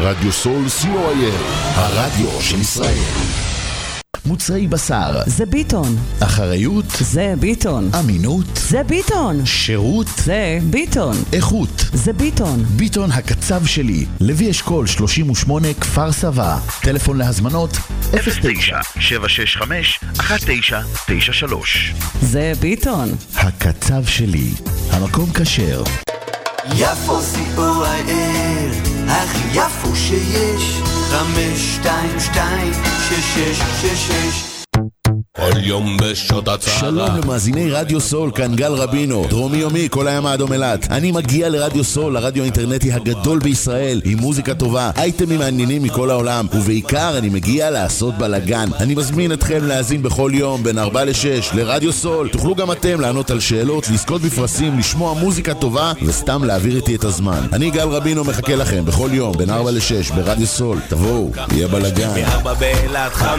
רדיו סול co.il, הרדיו של ישראל. מוצרי בשר זה ביטון, אחריות זה ביטון, אמינות זה ביטון, שירות זה ביטון, איכות זה ביטון. ביטון הקצב שלי, לוי אשכול 38 כפר סבא. טלפון להזמנות 09-765-1993. זה ביטון הקצב שלי, המקום כשר. יפו co.il, הכי יפו שיש, 522-6666. כל יום בשעות הצהרה. שלום למאזיני רדיו סול, כאן גל רבינו, דרומי יומי, כל הים האדום אילת. אני מגיע לרדיו סול, הרדיו האינטרנטי הגדול בישראל, עם מוזיקה טובה, אייטמים מעניינים מכל העולם, ובעיקר אני מגיע לעשות בלגן. אני מזמין אתכם להאזין בכל יום בין 4 ל-6 לרדיו סול. תוכלו גם אתם לענות על שאלות, לזכות בפרסים, לשמוע מוזיקה טובה וסתם להעביר איתי את הזמן. אני גל רבינו מחכה לכם בכל יום בין 4 ל-6 ברדיו סול. תבואו, יהיה בלגן. 4 באילת 5-6.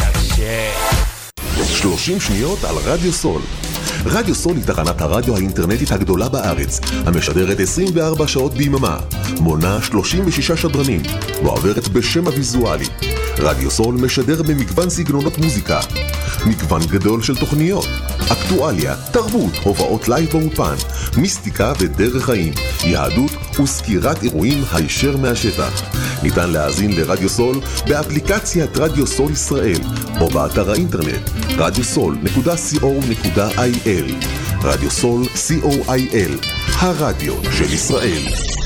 30 שניות על רדיו סול. רדיו סול היא תחנת הרדיו האינטרנטית הגדולה בארץ, המשדרת 24 שעות ביממה, מונה 36 שדרנים, ועוברת בשם הוויזואלי. רדיו סול משדר במגוון סגנונות מוזיקה, מגוון גדול של תוכניות, אקטואליה, תרבות, הופעות לייב באופן, מיסטיקה ודרך חיים, יהדות וסקירת אירועים הישר מהשטח. ניתן להאזין לרדיו סול באפליקציית רדיו סול ישראל או באתר האינטרנט radiosol.co.il. רדיו סול co.il, הרדיו של ישראל.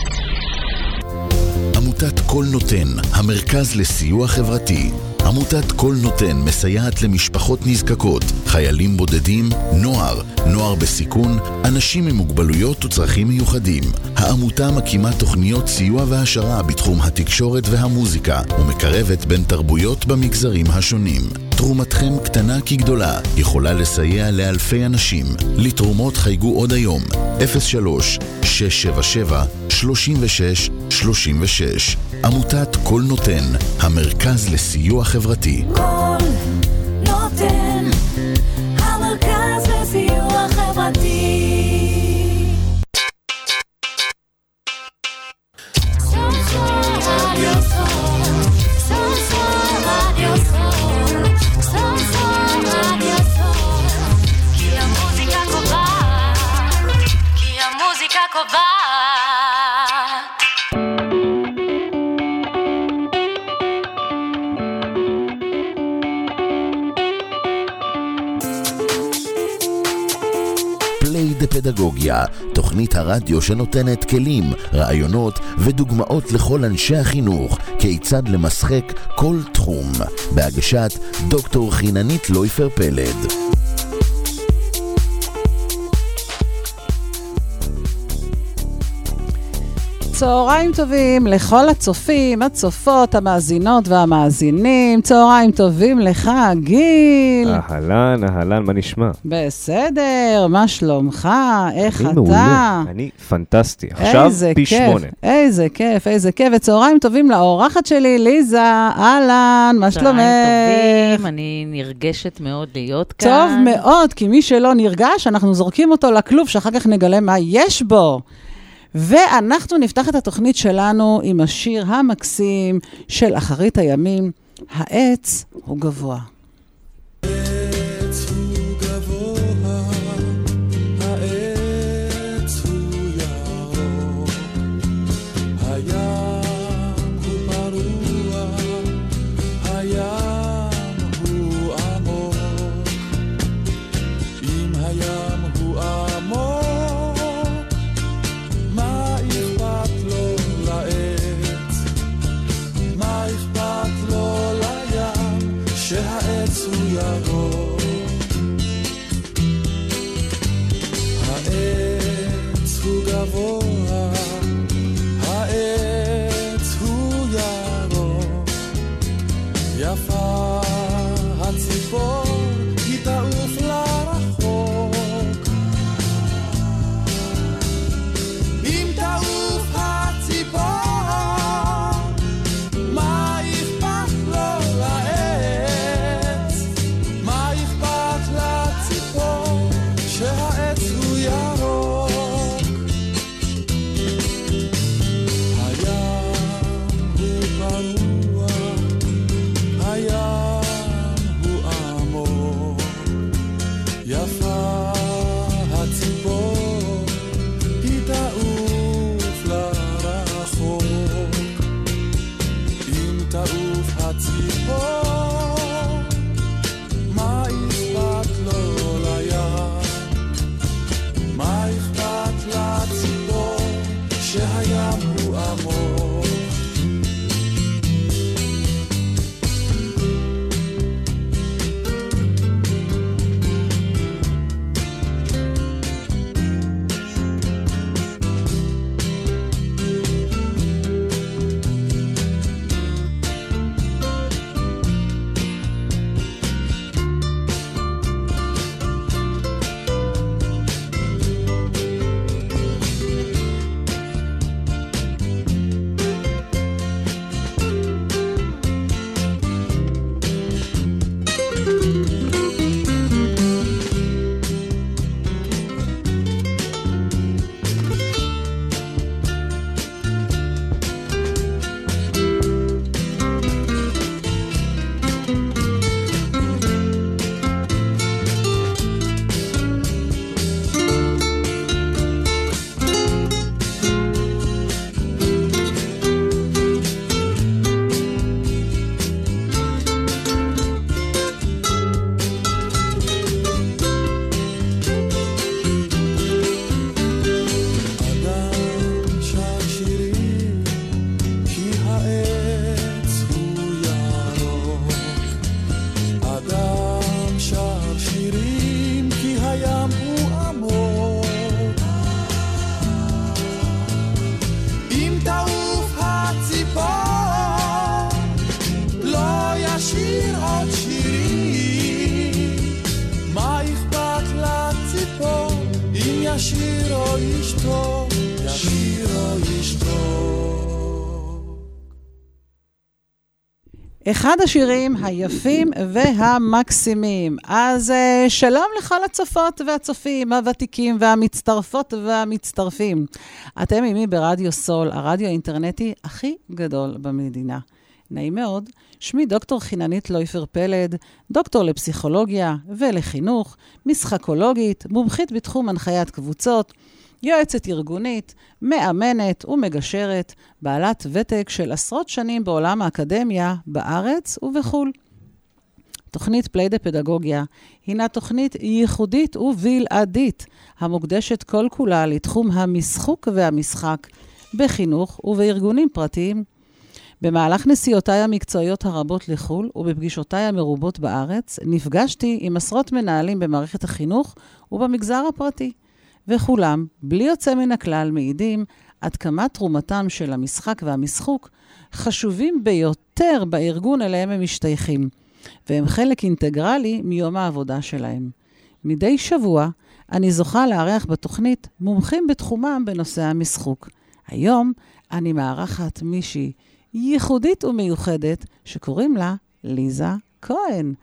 עמותת כל נותן, המרכז לסיוע חברתי. עמותת כל נותן מסייעת למשפחות נזקקות, חיילים בודדים, נוער בסיכון, אנשים עם מוגבלויות וצרכים מיוחדים. העמותה מקימה תוכניות סיוע והשרה בתחום התקשורת והמוזיקה, ומקרבת בין תרבויות במגזרים השונים. תרומתכם קטנה כגדולה, יכולה לסייע לאלפי אנשים. לתרומות חייגו עוד היום, 03-677-3636. עמותת כל נותן, המרכז לסיוע חברתי. כל נותן, המרכז לסיוע חברתי. פדגוגיה, תוכנית הרדיו שנותנת כלים, רעיונות ודוגמאות לכל אנשי החינוך, כיצד למשחק כל תחום, בהגשת דוקטור חיננית לויפר פלד. צהריים טובים לכל הצופים, הצופות, המאזינות והמאזינים. צהריים טובים לך, גיל. אהלן, מה נשמע? בסדר, מה שלומך? איך אתה? מעולה, אני פנטסטי. עכשיו פי 8. איזה כיף. וצהריים טובים לאורחת שלי, ליזה. אהלן, מה שלומך? צהריים טובים, אני נרגשת מאוד להיות כאן. טוב מאוד, כי מי שלא נרגש, אנחנו זורקים אותו לכלוב, שאחר כך נגלה מה יש בו. ואנחנו נפתח את התוכנית שלנו עם השיר המקסים של אחרית הימים, העץ הוא גבוה. העץ הוא גבוה, העץ הוא ירוק, הים הוא פרוע, הים הוא עמוק, אם הים הוא עמוק שהעץ הוא ירוק, העץ הוא גבוה, העץ הוא ירוק, יפה הציפור היא תעוף לרחוק, אם תעוף הציפור מה אכפת לו לעץ, מה אחד השירים היפים והמקסימים. אז שלום לכל הצופות והצופים, הוותיקים והמצטרפות והמצטרפים. אתם עימי ברדיו סול, הרדיו האינטרנטי הכי גדול במדינה. נעים מאוד, שמי דוקטור חיננית לויפר פלד, דוקטור לפסיכולוגיה ולחינוך, משחקולוגית, מומחית בתחום הנחיית קבוצות, יועצת ארגונית, מאמנת ומגשרת, בעלת ותק של עשרות שנים בעולם האקדמיה, בארץ ובחול. תוכנית פליידה פדגוגיה הינה תוכנית ייחודית ובלעדית, המוקדשת כל כולה לתחום המשחוק והמשחק, בחינוך ובארגונים פרטיים. במהלך נסיעותיי המקצועיות הרבות לחול ובפגישותיי המרובות בארץ, נפגשתי עם עשרות מנהלים במערכת החינוך ובמגזר הפרטי. וכולם, בלי יוצא מן הכלל, מעידים עד כמה תרומתם של המשחק והמשחוק חשובים ביותר בארגון אליהם הם משתייכים, והם חלק אינטגרלי מיום העבודה שלהם. מדי שבוע אני זוכה לארח בתוכנית מומחים בתחומם בנושא המשחוק. היום אני מארחת מישהי ייחודית ומיוחדת שקוראים לה ליזה כהן.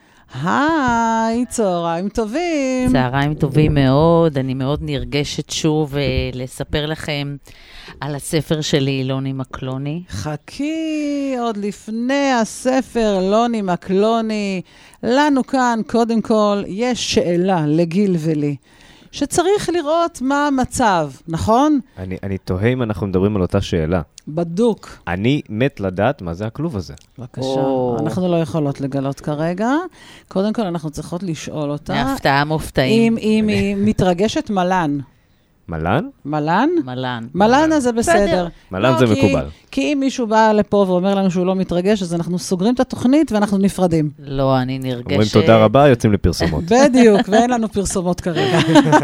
היי, צהריים טובים. צהריים טובים מאוד, אני מאוד נרגשת שוב לספר לכם על הספר שלי, לוני מקלוני. חכי, עוד לפני הספר, לוני מקלוני, לנו כאן, קודם כל, יש שאלה לגיל ולי, שצריך לראות מה המצב, נכון? אני תוהה אם אנחנו מדברים על אותה שאלה. בדוק. אני מת לדעת מה זה הכלוב הזה. בבקשה, אנחנו לא יכולות לגלות כרגע. קודם כל אנחנו צריכות לשאול אותה. מהפתעה מופתעים. אם היא מתרגשת מלן. מלן? מלן? מלן. מלן אז זה בסדר. מלן זה מקובל. כי אם מישהו בא לפה ואומר לנו שהוא לא מתרגש, אז אנחנו סוגרים את התוכנית ואנחנו נפרדים. לא, אני נרגשת. אומרים תודה רבה, יוצאים לפרסומות. בדיוק, ואין לנו פרסומות כרגע.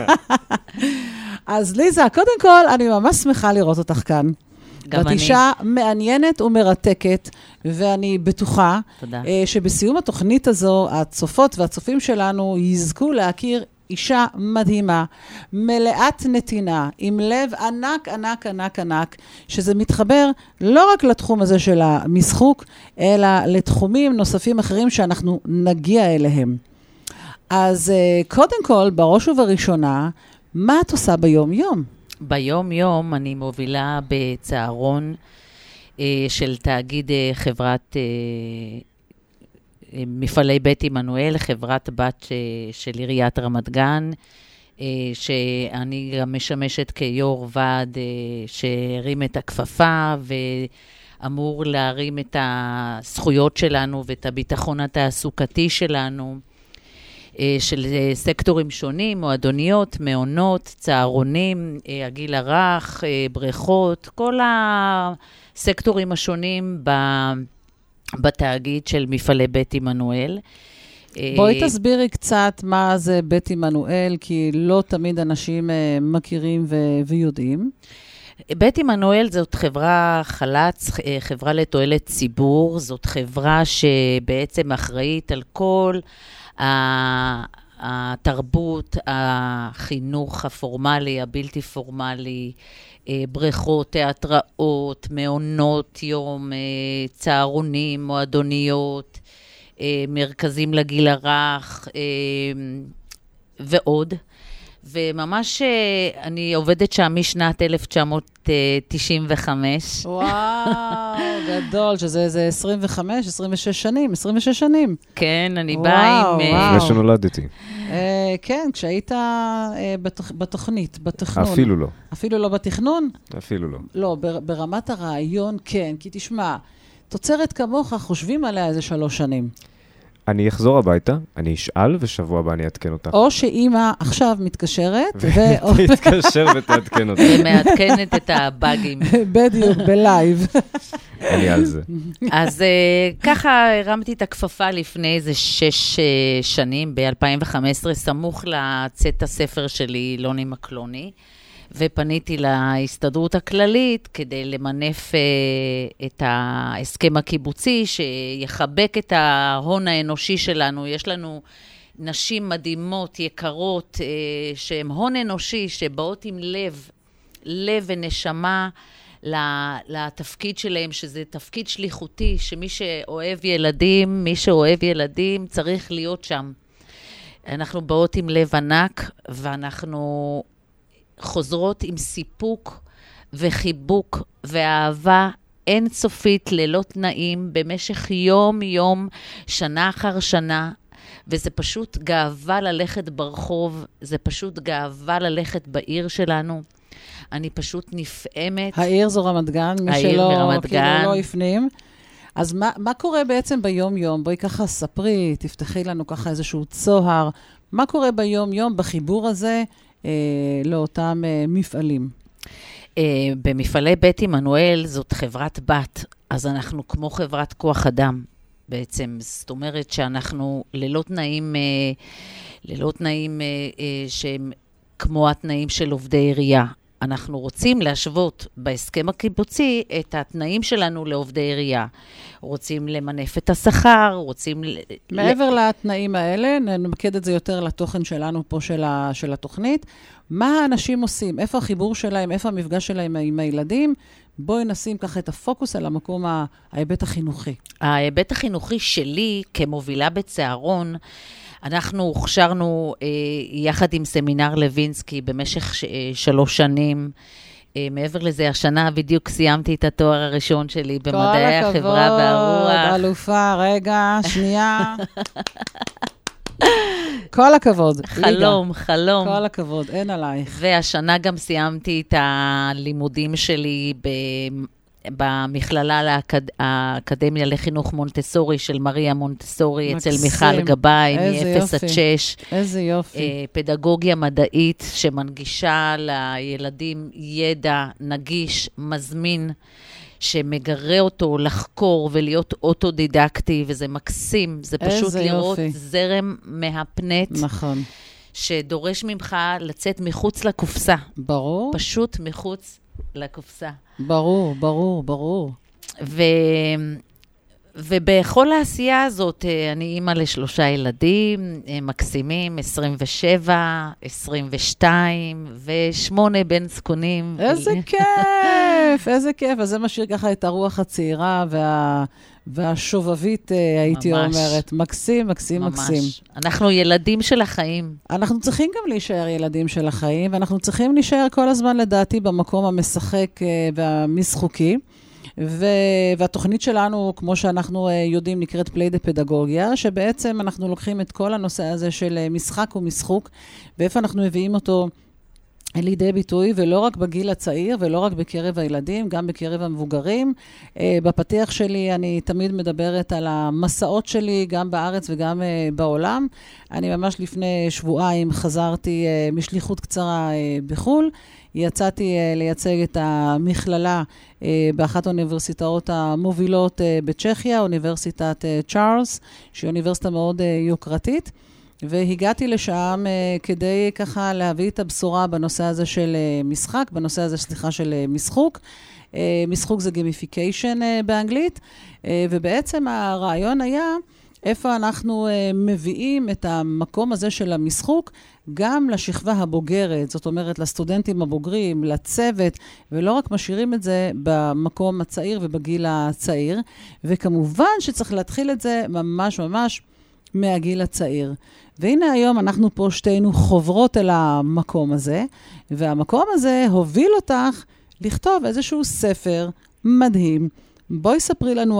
אז ליזה, קודם כל, אני ממש שמחה לראות אותך כאן. את אישה מעניינת ומרתקת, ואני בטוחה שבסיום התוכנית הזו, הצופות והצופים שלנו יזכו להכיר אישה מדהימה, מלאת נתינה, עם לב ענק, ענק, ענק, ענק, שזה מתחבר לא רק לתחום הזה של המשחוק, אלא לתחומים נוספים אחרים שאנחנו נגיע אליהם. אז קודם כל, בראש ובראשונה, מה את עושה ביום-יום? ביום-יום אני מובילה בצהרון של תאגיד חברת מפעלי בית עמנואל, חברת בת של עיריית רמת גן, שאני גם משמשת כיו"ר ועד שהרים את הכפפה ואמור להרים את הזכויות שלנו ואת הביטחון התעסוקתי שלנו, של סקטורים שונים, מועדוניות, מעונות, צהרונים, הגיל הרך, בריכות, כל הסקטורים השונים בתאגיד של מפעלי בית עמנואל. בואי תסבירי קצת מה זה בית עמנואל, כי לא תמיד אנשים מכירים ויודעים. בית עמנואל זאת חברה חלץ, חברה לתועלת ציבור, זאת חברה שבעצם אחראית על כל התרבות, החינוך הפורמלי, הבלתי פורמלי, בריכות, תיאטראות, מעונות יום, צהרונים, מועדוניות, מרכזים לגיל הרך ועוד. וממש אני עובדת שם משנת 1995. וואו, גדול, שזה 25, 26 שנים. כן, אני באה עם... לפני שנולדתי. כן, כשהיית בתוכנית, בתכנון. אפילו לא. אפילו לא בתכנון? אפילו לא. לא, ברמת הרעיון כן, כי תשמע, תוצרת כמוך חושבים עליה איזה 3 שנים. אני אחזור הביתה, אני אשאל, ושבוע הבא אני אעדכן אותך. או שאמא עכשיו מתקשרת, ותתקשר ותעדכן אותך. ומעדכנת את הבאגים. בדיוק, בלייב. אני על זה. אז ככה הרמתי את הכפפה לפני איזה 6 שנים, ב-2015, סמוך לצאת הספר שלי, לוני מקלוני, ופניתי להסתדרות הכללית כדי למנף את ההסכם הקיבוצי שיחבק את ההון האנושי שלנו. יש לנו נשים מדהימות, יקרות, שהן הון אנושי, שבאות עם לב ונשמה לתפקיד שלהם, שזה תפקיד שליחותי, שמי שאוהב ילדים, מי שאוהב ילדים צריך להיות שם. אנחנו באות עם לב ענק, ואנחנו חוזרות עם סיפוק וחיבוק ואהבה אינסופית ללא תנאים, במשך יום, שנה אחר שנה, וזה פשוט גאווה ללכת ברחוב, זה פשוט גאווה ללכת בעיר שלנו. אני פשוט נפעמת. העיר זו רמת גן, מי שלא לא הפנים. אז מה קורה בעצם ביום-יום? בואי ככה ספרי, תפתחי לנו ככה איזשהו צוהר. מה קורה ביום-יום בחיבור הזה לאותם מפעלים? במפעלי בית עמנואל זאת חברת בת, אז אנחנו כמו חברת כוח אדם בעצם. זאת אומרת שאנחנו ללא תנאים שהם כמו התנאים של עובדי עירייה. אנחנו רוצים להשוות בהסכם הקיבוצי את התנאים שלנו לעובדי עירייה. רוצים למנף את השכר, רוצים... מעבר לתנאים האלה, נמקד את זה יותר לתוכן שלנו פה של התוכנית. מה האנשים עושים? איפה החיבור שלהם? איפה המפגש שלהם עם הילדים? בואי נשים ככה את הפוקוס על המקום ההיבט החינוכי. ההיבט החינוכי שלי כמובילה בצהרון, אנחנו הוכשרנו יחד עם סמינר לוינסקי במשך 3 שנים. מעבר לזה, השנה בדיוק סיימתי את התואר הראשון שלי במדעי החברה והרוח. כל הכבוד, אלופה, רגע, שנייה. כל הכבוד. חלום. כל הכבוד, אין עלייך. והשנה גם סיימתי את הלימודים שלי במכללה האקדמיה לחינוך מונטסורי של מריה מונטסורי, אצל מיכל גבאי, מ-0 עד 6. איזה יופי. פדגוגיה מדעית שמנגישה לילדים ידע נגיש, מזמין, שמגרה אותו לחקור ולהיות אוטודידקטי, וזה מקסים, זה פשוט לראות זרם מהפנט. נכון. שדורש ממך לצאת מחוץ לקופסה. ברור. פשוט מחוץ לקופסה. ברור. ובכל העשייה הזאת, אני אימא ל3 ילדים, מקסימים, 27, 22 ו8 בן זקונים. איזה כיף, איזה כיף. אז זה משאיר ככה את הרוח הצעירה והשובבית, הייתי אומרת. מקסים. אנחנו ילדים של החיים. אנחנו צריכים גם להישאר ילדים של החיים, ואנחנו צריכים להישאר כל הזמן, לדעתי, במקום המשחק והמשחוקי. והתוכנית שלנו, כמו שאנחנו יודעים, נקראת פליידה פדגוגיה, שבעצם אנחנו לוקחים את כל הנושא הזה של משחק ומשחוק, ואיפה אנחנו מביאים אותו לידי ביטוי, ולא רק בגיל הצעיר, ולא רק בקרב הילדים, גם בקרב המבוגרים. בפתיח שלי אני תמיד מדברת על המסעות שלי, גם בארץ וגם בעולם. אני ממש לפני שבועיים חזרתי משליחות קצרה בחול, יצאתי לייצג את המכללה באחת האוניברסיטאות המובילות בצ'כיה, אוניברסיטת צ'ארלס, שהיא אוניברסיטה מאוד יוקרתית, והגעתי לשם כדי ככה להביא את הבשורה בנושא הזה של משחק, בנושא הזה, של משחוק. משחוק זה gamification באנגלית, ובעצם הרעיון היה איפה אנחנו מביאים את המקום הזה של המשחוק גם לשכבה הבוגרת, זאת אומרת לסטודנטים הבוגרים, לצוות, ולא רק משאירים את זה במקום הצעיר ובגיל הצעיר, וכמובן שצריך להתחיל את זה ממש מהגיל הצעיר. והנה היום אנחנו פה שתינו חוברות אל המקום הזה, והמקום הזה הוביל אותך לכתוב איזשהו ספר מדהים. בואי ספרי לנו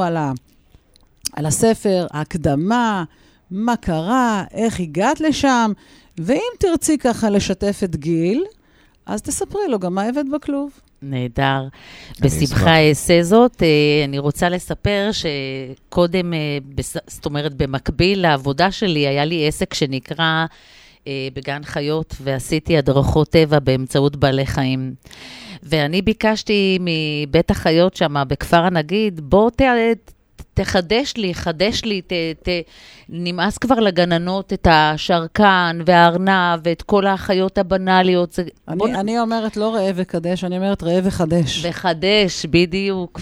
על הספר, ההקדמה, מה קרה, איך הגעת לשם, ואם תרצי ככה לשתף את גיל, אז תספרי לו גם מה הבאת בכלוב. נהדר. בשמחה אעשה זאת. אני רוצה לספר שקודם, זאת אומרת, במקביל לעבודה שלי, היה לי עסק שנקרא בגן חיות, ועשיתי הדרכות טבע באמצעות בעלי חיים. ואני ביקשתי מבית החיות שם, בכפר הנגיד, בוא חדש לי, נמאס כבר לגננות את השרקן והארנב ואת כל החיות הבנאליות. אני אומרת לא ראה וקדש, אני אומרת ראה וחדש. וחדש, בדיוק.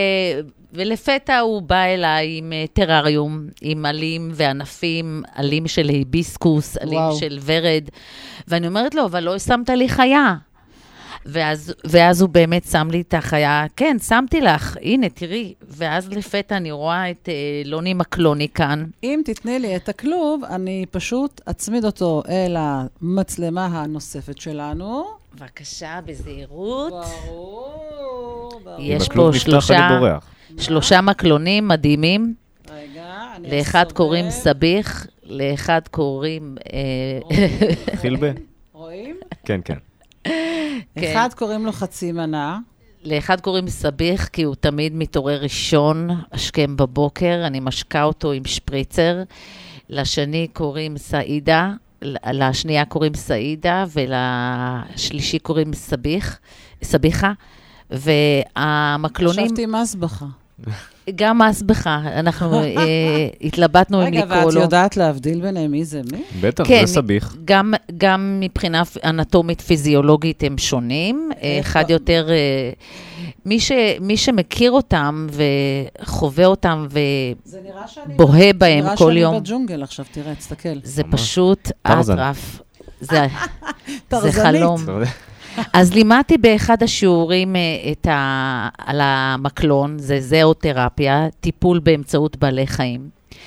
ולפתע הוא בא אליי עם טרריום, עם עלים וענפים, עלים של היביסקוס, עלים של ורד. ואני אומרת לו, אבל לא שמת לי חיה. ואז הוא באמת שם לי את החיה, כן, שמתי לך, הנה, תראי. ואז לפתע אני רואה את לוני מקלוני כאן. אם תתני לי את הכלוב, אני פשוט אצמיד אותו אל המצלמה הנוספת שלנו. בבקשה, בזהירות. ברור. יש פה שלושה מקלונים מדהימים. רגע, אני לאחד קוראים סביח, לאחד קוראים... חילבה? רואים? כן, כן. אחד קוראים לו חצי מנה. לאחד קוראים סביח, כי הוא תמיד מתעורר ראשון, השכם בבוקר, אני משקה אותו עם שפריצר. לשני קוראים סעידה, לשנייה קוראים סעידה, ולשלישי קוראים סביחה. והמקלונים... חשבתי מסבכה. גם מסבכה, אנחנו התלבטנו אם לקרוא לו. רגע, ואת יודעת להבדיל ביניהם מי זה מי? בטח, כן, זה סביח. גם מבחינה אנטומית פיזיולוגית הם שונים. אחד יותר, מי שמכיר אותם וחווה אותם ובוהה בהם כל יום. נראה שאני בג'ונגל עכשיו, תראה, תסתכל. זה פשוט אטרף. זה חלום. אז לימדתי באחד השיעורים על המקלון, זה זואותרפיה, טיפול באמצעות בעלי חיים.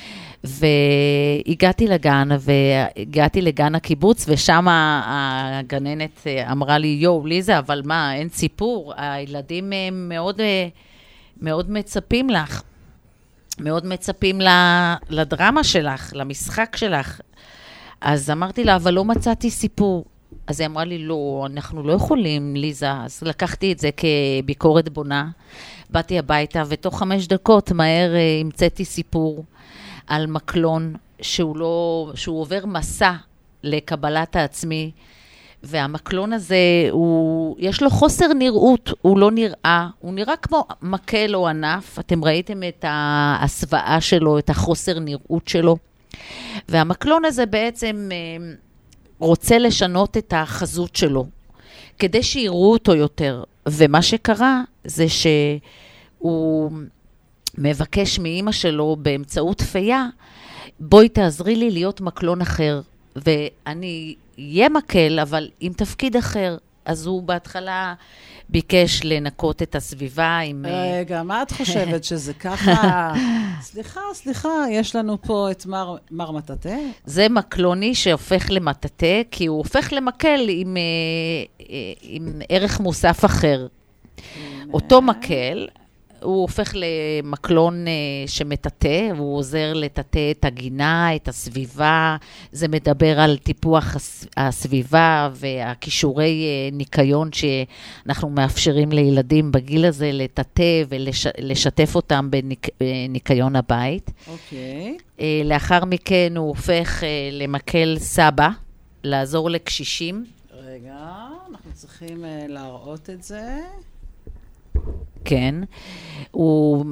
והגעתי לגן הקיבוץ, ושם הגננת אמרה לי, יו, ליזה, אבל מה, אין סיפור, הילדים מאוד, מאוד מצפים לך, מאוד מצפים לדרמה שלך, למשחק שלך. אז אמרתי לה, אבל לא מצאתי סיפור. אז היא אמרה לי, לא, אנחנו לא יכולים, ליזה. אז לקחתי את זה כביקורת בונה. באתי הביתה, ותוך 5 דקות מהר המצאתי סיפור על מקלון, שהוא עובר מסע לקבלת העצמי, והמקלון הזה, יש לו חוסר נראות, הוא לא נראה, הוא נראה כמו מקל או ענף. אתם ראיתם את ההסוואה שלו, את החוסר נראות שלו. והמקלון הזה בעצם... רוצה לשנות את החזות שלו, כדי שיראו אותו יותר. ומה שקרה זה שהוא מבקש מאמא שלו באמצעות פייה, בואי תעזרי לי להיות מקלון אחר, ואני אהיה מקל, אבל עם תפקיד אחר. אז הוא בהתחלה ביקש לנקות את הסביבה עם... רגע, מה את חושבת שזה ככה? סליחה, יש לנו פה את מר מטאטה. זה מקלוני שהופך למטאטה, כי הוא הופך למקל עם ערך מוסף אחר. אותו מקל, הוא הופך למקלון שמטאטה, והוא עוזר לטאטה את הגינה, את הסביבה. זה מדבר על טיפוח הסביבה והכישורי ניקיון שאנחנו מאפשרים לילדים בגיל הזה לטאטה ולשתף אותם בניקיון הבית. אוקיי. לאחר מכן הוא הופך למקל סבא, לעזור לקשישים. רגע, אנחנו צריכים להראות את זה. כן, הוא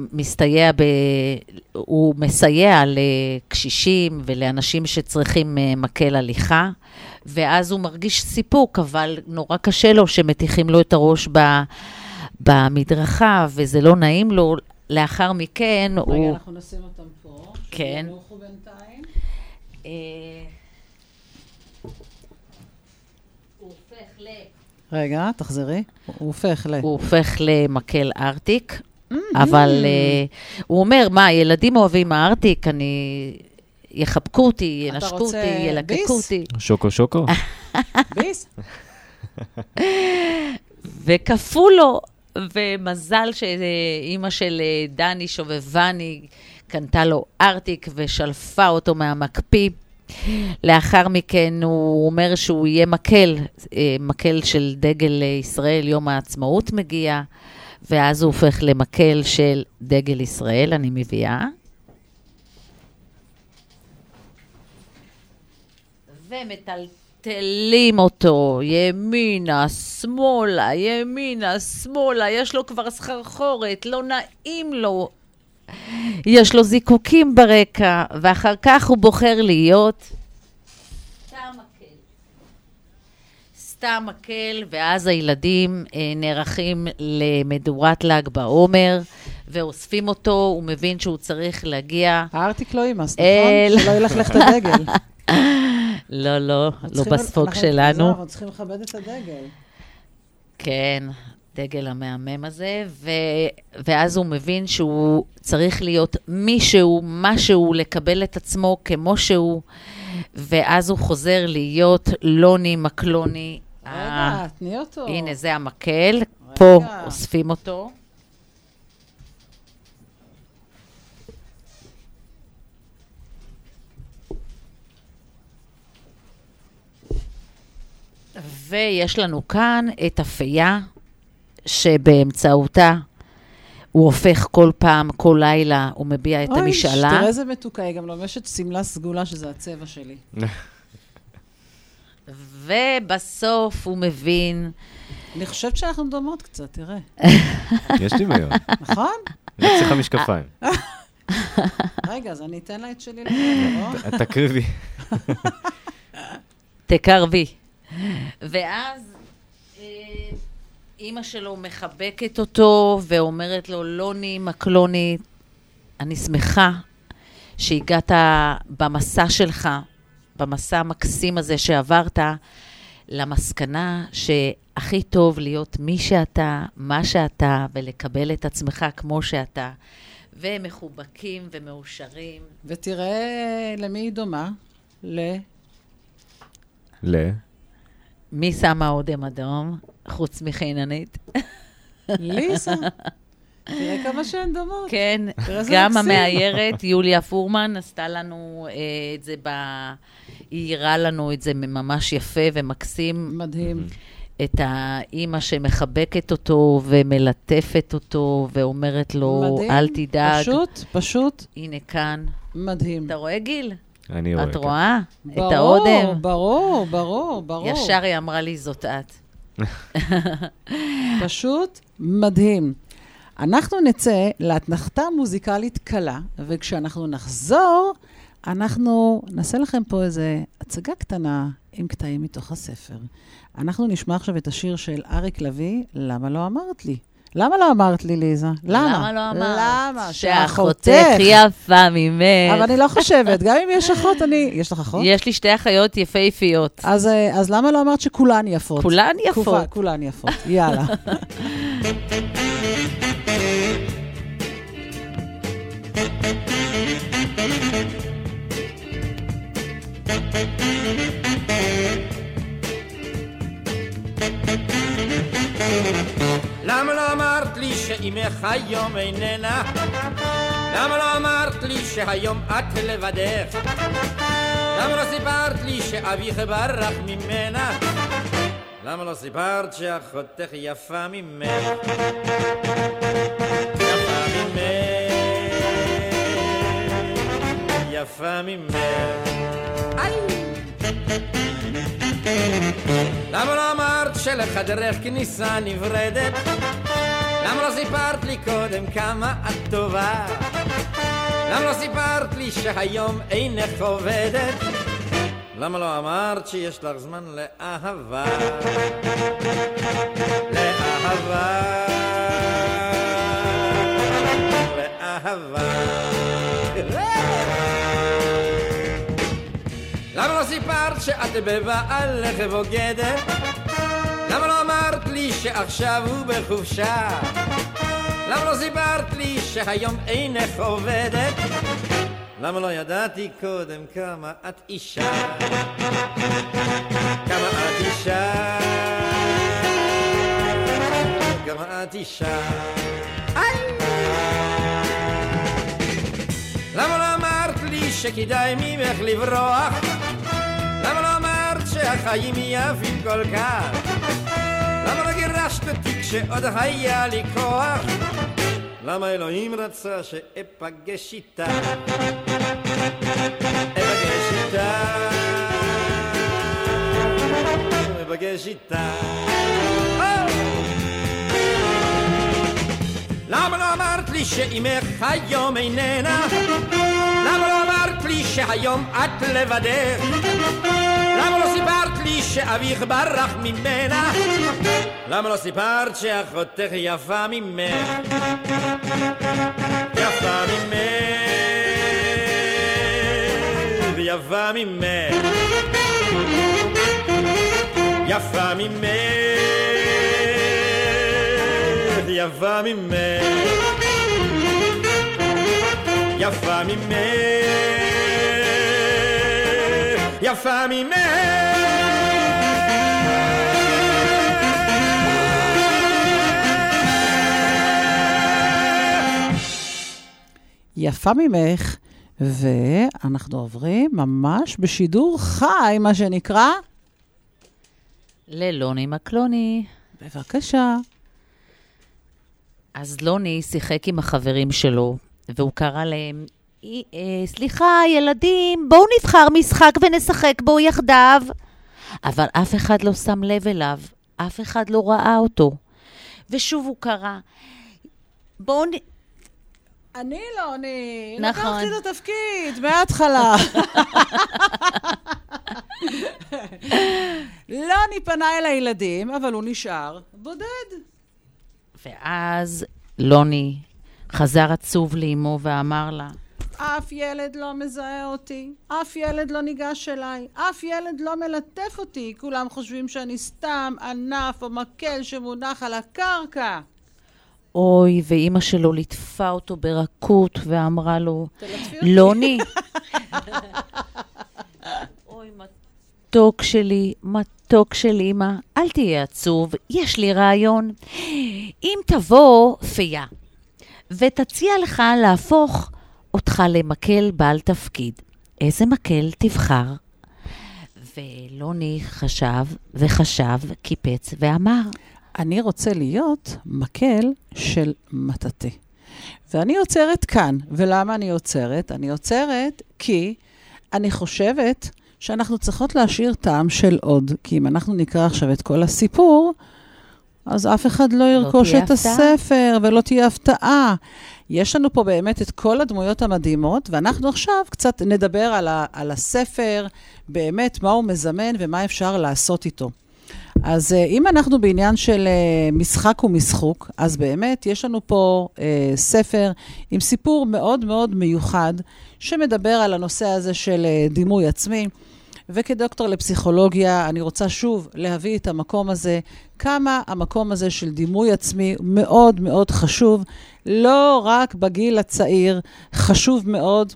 מסייע לקשישים ולאנשים שצריכים מקל הליכה, ואז הוא מרגיש סיפוק, אבל נורא קשה לו שמתיחים לו את הראש במדרכה, וזה לא נעים לו. לאחר מכן רגע, הוא... אנחנו נשים אותם פה. כן. שנוכו בינתיים. הוא הופך רגע, תחזרי. הוא הופך למקל ארטיק, אבל הוא אומר, מה, ילדים אוהבים הארטיק, יחבקו אותי, ינשקו אותי, ילקקו אותי. שוקו. ביס? וכפו לו, ומזל שאימא של דני שובבני קנתה לו ארטיק ושלפה אותו מהמקפיא. לאחר מכן הוא אומר שהוא יהיה מקל של דגל ישראל, יום העצמאות מגיע, ואז הוא הופך למקל של דגל ישראל, אני מביאה. ומטלטלים אותו, ימינה, שמאלה, יש לו כבר סחרחורת, לא נעים לו, יש לו זיקוקים ברקע, ואחר כך הוא בוחר להיות סתם מקל, ואז הילדים נערכים למדורת ל"ג בעומר, ואוספים אותו, הוא מבין שהוא צריך להגיע... הארטיק לא אימס, נכון? שלא ילכלך את הדגל. לא בספוג שלנו. אנחנו צריכים לכבד את הדגל. כן, דגל המהמם הזה, ואז הוא מבין שהוא צריך להיות מישהו, משהו, לקבל את עצמו כמו שהוא, ואז הוא חוזר להיות לוני מקלוני. רגע, תני אותו. הנה, זה המקל, פה אוספים אותו. ויש לנו כאן את הפייה, שבאמצעותה הוא הופך כל פעם, כל לילה, הוא מביע את המשאלה. תראה איזה מתוקה, היא גם לובשת סמלה סגולה, שזה הצבע שלי. ובסוף הוא מבין... אני חושבת שאנחנו דומות קצת, תראה. יש לי מהיום. נכון? רק צריכה משקפיים. רגע, אז אני אתן לה את שלי לדבר, לא? תקריבי. תקרבי. ואז אמא שלו מחבקת אותו ואומרת לו, לוני מקלוני, אני שמחה שהגעת במסע שלך, במסע המקסים הזה שעברת, למסקנה שהכי טוב להיות מי שאתה, מה שאתה, ולקבל את עצמך כמו שאתה. ומחובקים ומאושרים. ותראה למי היא דומה? מי שמה אודם אדום, חוץ מחיננית? ליזה. תראה כמה שהן דומות. כן, גם המאיירת, יוליה פורמן, עשתה לנו את זה, היא הראה לנו את זה ממש יפה ומקסים. מדהים. את האימא שמחבקת אותו ומלטפת אותו ואומרת לו, מדהים, אל תדאג. פשוט. הנה כאן. מדהים. אתה רואה גיל? אני רואה. את רואה? את האודם? ברור. ישר היא אמרה לי, זאת את. פשוט מדהים. אנחנו נצא לאתנחתה מוזיקלית קלה, וכשאנחנו נחזור, אנחנו נעשה לכם פה איזה הצגה קטנה עם קטעים מתוך הספר. אנחנו נשמע עכשיו את השיר של אריק לוי, למה לא אמרת לי? למה לא אמרת לי, ליזה? למה לא אמרת? למה? שאחותך יפה ממך. אבל אני לא חושבת, גם אם יש אחות, יש לך אחות? יש לי 2 אחיות יפהפיות. אז למה לא אמרת שכולן יפות? כולן יפות. כולן יפות, יאללה. למה לא אמרת לי שאימך היום איננה? למה לא אמרת לי שהיום את לבדך? למה לא סיפרת לי שאביך ברח ממנה? למה לא סיפרת שאחותך יפה ממך? יפה ממך, יפה ממך. למה לא אמרת שלחדרך כניסה נברדת? למה לא סיפרת לי קודם כמה את טובה? למה לא סיפרת לי שהיום אינך עובדת? למה לא אמרת שיש לך זמן לאהבה? לאהבה, לאהבה. למה לא סיפרת שאת בבעלך בוגדת? למה לא אמרת לי שעכשיו הוא בחופשה? למה לא סיפרת לי שהיום אינך עובדת? למה לא ידעתי קודם כמה את אישה? כמה את אישה? כמה את אישה? למה לא אמרת לי שכדאי ממך לברוח? למה לא אמרת שהחיים יפים כל כך? למה לא גירשת אותי כשעוד היה לי כוח? למה אלוהים רצה שאפגש איתה? אפגש איתה, אפגש איתה. למה לא אמרת לי שאימך היום איננה? למה לא אמרת לי שהיום את לבדך? למה לא סיפרת לי שאביך ברח ממנה? למה לא סיפרת שאחותך יפה ממך? יפה ממך, ויפה ממך, יפה ממך, יפה ממך, יפה ממך, יפה ממך. יפה ממך, ואנחנו עוברים ממש בשידור חי, מה שנקרא. ללוני מקלוני. בבקשה. אז לוני שיחק עם החברים שלו, והוא קרא להם, סליחה, ילדים, בואו נבחר משחק ונשחק בו יחדיו. אבל אף אחד לא שם לב אליו, אף אחד לא ראה אותו. ושוב הוא קרא, בואו אני לא, אני נכון. לקחתי את התפקיד מההתחלה. לא, אני פנה אל הילדים, אבל הוא נשאר בודד. ואז לוני חזר עצוב לאמו ואמר לה, אף ילד לא מזהה אותי, אף ילד לא ניגש אליי, אף ילד לא מלטף אותי, כולם חושבים שאני סתם ענף או מקל שמונח על הקרקע. אוי, ואמא שלו ליטפה אותו ברכות ואמרה לו, לוני, אוי, מתוק שלי, מתוק של אמא, אל תהיה עצוב, יש לי רעיון. אם תבוא פיה ותציע לך להפוך אותך למקל בעל תפקיד, איזה מקל תבחר? ולוני חשב וחשב, קיפץ ואמר, אני רוצה להיות מקל של מטאטה. ואני עוצרת כאן. ולמה אני עוצרת? אני עוצרת כי אני חושבת שאנחנו צריכות להשאיר טעם של עוד. כי אם אנחנו נקרא עכשיו את כל הסיפור, אז אף אחד לא ירכוש את הספר ולא תהיה הפתעה. יש לנו פה באמת את כל הדמויות המדהימות, ואנחנו עכשיו קצת נדבר על הספר, באמת מה הוא מזמן ומה אפשר לעשות איתו. אז אם אנחנו בעניין של משחק ומשחוק, אז באמת יש לנו פה ספר עם סיפור מאוד מאוד מיוחד, שמדבר על הנושא הזה של דימוי עצמי, וכדוקטור לפסיכולוגיה, אני רוצה שוב להביא את המקום הזה, כמה המקום הזה של דימוי עצמי מאוד מאוד חשוב, לא רק בגיל הצעיר, חשוב מאוד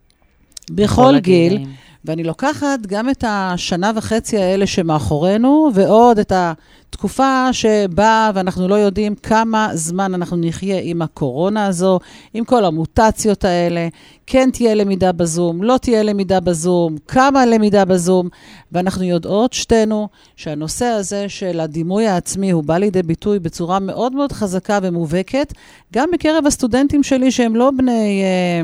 בכל גיל. ואני לוקחת גם את השנה וחצי האלה שמאחורינו, ועוד את התקופה שבה ואנחנו לא יודעים כמה זמן אנחנו נחיה עם הקורונה הזו, עם כל המוטציות האלה, כן תהיה למידה בזום, לא תהיה למידה בזום, כמה למידה בזום, ואנחנו יודעות שתינו שהנושא הזה של הדימוי העצמי הוא בא לידי ביטוי בצורה מאוד מאוד חזקה ומובהקת, גם בקרב הסטודנטים שלי שהם לא בני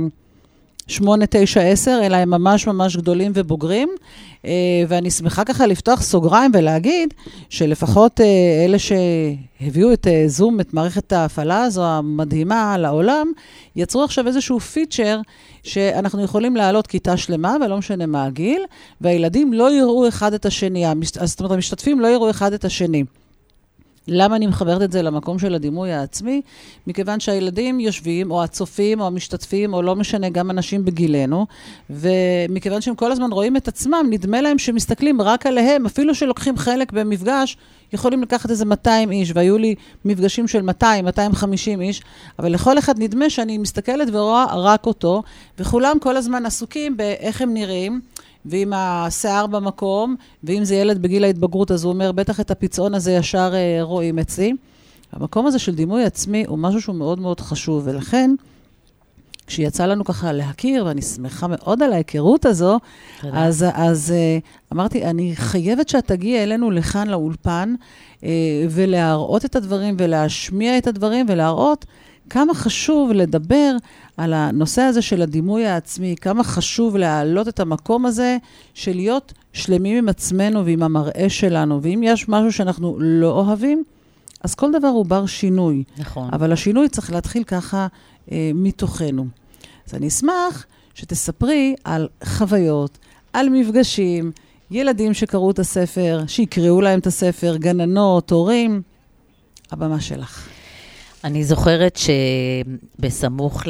8, 9, 10, אלא הם ממש ממש גדולים ובוגרים, ואני שמחה ככה לפתוח סוגריים ולהגיד שלפחות אלה שהביאו את זום, את מערכת ההפעלה הזו המדהימה לעולם, יצרו עכשיו איזשהו פיצ'ר שאנחנו יכולים להעלות כיתה שלמה, ולא משנה מה הגיל, והילדים לא יראו אחד את השני, זאת אומרת, המשתתפים לא יראו אחד את השני. למה אני מחברת את זה למקום של הדימוי העצמי? מכיוון שהילדים יושבים, או הצופים, או המשתתפים, או לא משנה, גם אנשים בגילנו, ומכיוון שהם כל הזמן רואים את עצמם, נדמה להם שמסתכלים רק עליהם, אפילו שלוקחים חלק במפגש, יכולים לקחת איזה 200 איש, והיו לי מפגשים של 200, 250 איש, אבל לכל אחד נדמה שאני מסתכלת ורואה רק אותו, וכולם כל הזמן עסוקים באיך הם נראים, ואם השיער במקום, ואם זה ילד בגיל ההתבגרות, אז הוא אומר, בטח את הפיצעון הזה ישר רואים אצלי. המקום הזה של דימוי עצמי הוא משהו שהוא מאוד מאוד חשוב, ולכן, כשיצא לנו ככה להכיר, ואני שמחה מאוד על ההיכרות הזו, אז אמרתי, אני חייבת שאת תגיע אלינו לכאן לאולפן, ולהראות את הדברים, ולהשמיע את הדברים, ולהראות כמה חשוב לדבר על הנושא הזה של הדימוי העצמי, כמה חשוב להעלות את המקום הזה של להיות שלמים עם עצמנו ועם המראה שלנו, ואם יש משהו שאנחנו לא אוהבים, אז כל דבר הוא בר שינוי. נכון. אבל השינוי צריך להתחיל ככה מתוכנו. אז אני אשמח שתספרי על חוויות, על מפגשים, ילדים שקראו את הספר, שיקראו להם את הספר, גננות, הורים. הבמה שלך. אני זוכרת שבסמוך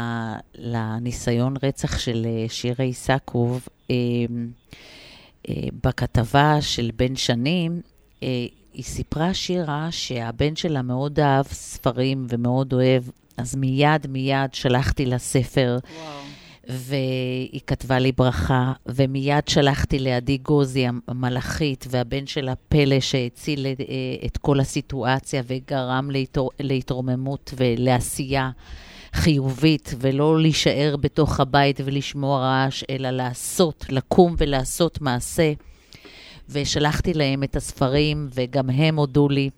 לניסיון רצח של שירה איסקוב, בכתבה של בן שנים, היא סיפרה שירה שהבן שלה מאוד אהב ספרים ומאוד אוהב, אז מיד שלחתי לה ספר, והיא כתבה לי ברכה, ומיד שלחתי לעדי גוזי המלאכית, והבן שלה פלא שהציל את כל הסיטואציה, וגרם להתרוממות ולעשייה חיובית, ולא להישאר בתוך הבית ולשמוע רעש, אלא לקום ולעשות מעשה. ושלחתי להם את הספרים, וגם הם הודו לי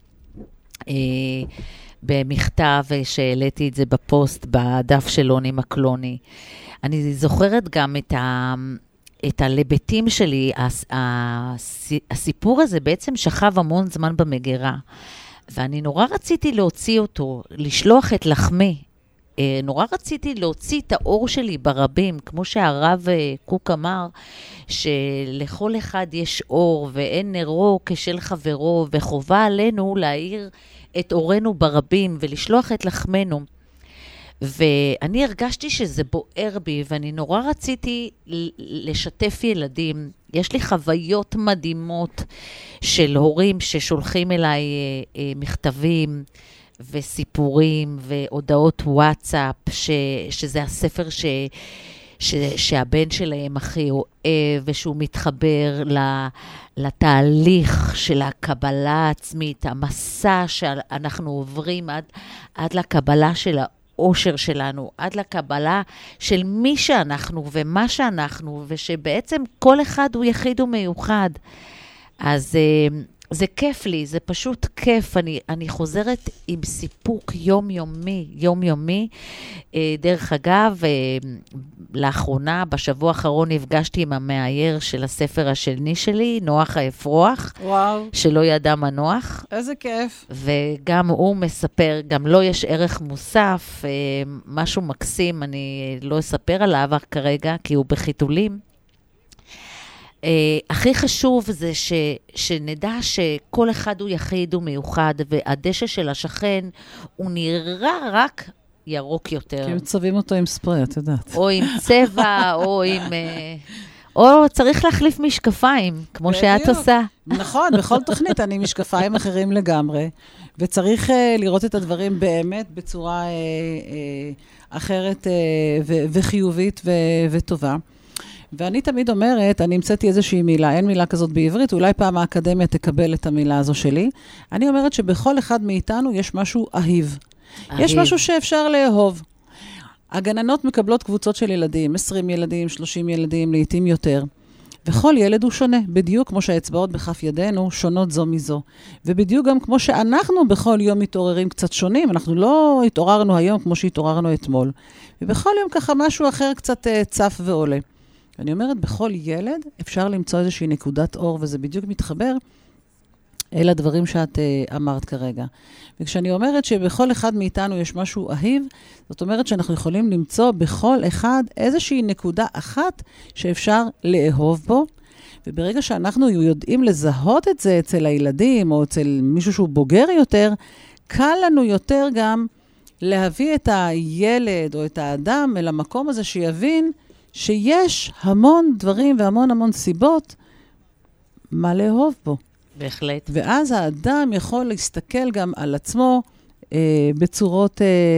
במכתב, שהעליתי את זה בפוסט, בדף של לוני מקלוני. אני זוכרת גם את הלבטים שלי, הסיפור הזה בעצם שכב המון זמן במגירה, ואני נורא רציתי להוציא אותו, לשלוח את לחמי, נורא רציתי להוציא את האור שלי ברבים, כמו שהרב קוק אמר, שלכל אחד יש אור, ואין נרו כשל חברו, וחובה עלינו להאיר את אורנו ברבים, ולשלוח את לחמנו. ואני הרגשתי שזה בוער בי, ואני נורא רציתי לשתף ילדים. יש לי חוויות מדהימות של הורים ששולחים אליי מכתבים, וסיפורים והודעות וואטסאפ, שזה הספר שהבן שלהם הכי אוהב, ושהוא מתחבר לתהליך של הקבלה העצמית, המסע שאנחנו עוברים עד לקבלה של האושר שלנו, עד לקבלה של מי שאנחנו ומה שאנחנו, ושבעצם כל אחד הוא יחיד ומיוחד. אז זה כיף לי, זה פשוט כיף. אני חוזרת עם סיפוק יומיומי. דרך אגב, לאחרונה, בשבוע האחרון, נפגשתי עם המאייר של הספר השני שלי, נוח האפרוח, שלא ידע מנוח. איזה כיף. וגם הוא מספר, גם לו יש ערך מוסף, משהו מקסים, אני לא אספר עליו כרגע, כי הוא בחיתולים. הכי חשוב זה שנדע שכל אחד הוא יחיד ומיוחד, והדשא של השכן הוא נראה רק ירוק יותר. כי מצבים אותו עם ספרי, את יודעת. או עם צבע, או צריך להחליף משקפיים, כמו שאת עושה. נכון, בכל תוכנית אני משקפיים אחרים לגמרי, וצריך לראות את הדברים באמת בצורה אחרת וחיובית וטובה. ואני תמיד אומרת, אני המצאתי איזושהי מילה, אין מילה כזאת בעברית, אולי פעם האקדמיה תקבל את המילה הזו שלי. אני אומרת שבכל אחד מאיתנו יש משהו אהיב. יש משהו שאפשר לאהוב. הגננות מקבלות קבוצות של ילדים, 20 ילדים, 30 ילדים, לעתים יותר. וכל ילד הוא שונה, בדיוק כמו שהאצבעות בכף ידינו שונות זו מזו. ובדיוק גם כמו שאנחנו בכל יום מתעוררים קצת שונים, אנחנו לא התעוררנו היום כמו שהתעוררנו אתמול. ובכל יום ככה משהו אחר קצת צף ועולה. אני אומרת, בכל ילד אפשר למצוא איזושהי נקודת אור, וזה בדיוק מתחבר אל הדברים שאת אמרת כרגע. וכשאני אומרת שבכל אחד מאיתנו יש משהו אהיב, זאת אומרת שאנחנו יכולים למצוא בכל אחד איזושהי נקודה אחת שאפשר לאהוב בו, וברגע שאנחנו יודעים לזהות את זה אצל הילדים, או אצל מישהו שהוא בוגר יותר, קל לנו יותר גם להביא את הילד או את האדם אל המקום הזה שיבין שיש המון דברים והמון סיבות מה לאהוב בו. בהחלט. ואז האדם יכול להסתכל גם על עצמו בצורות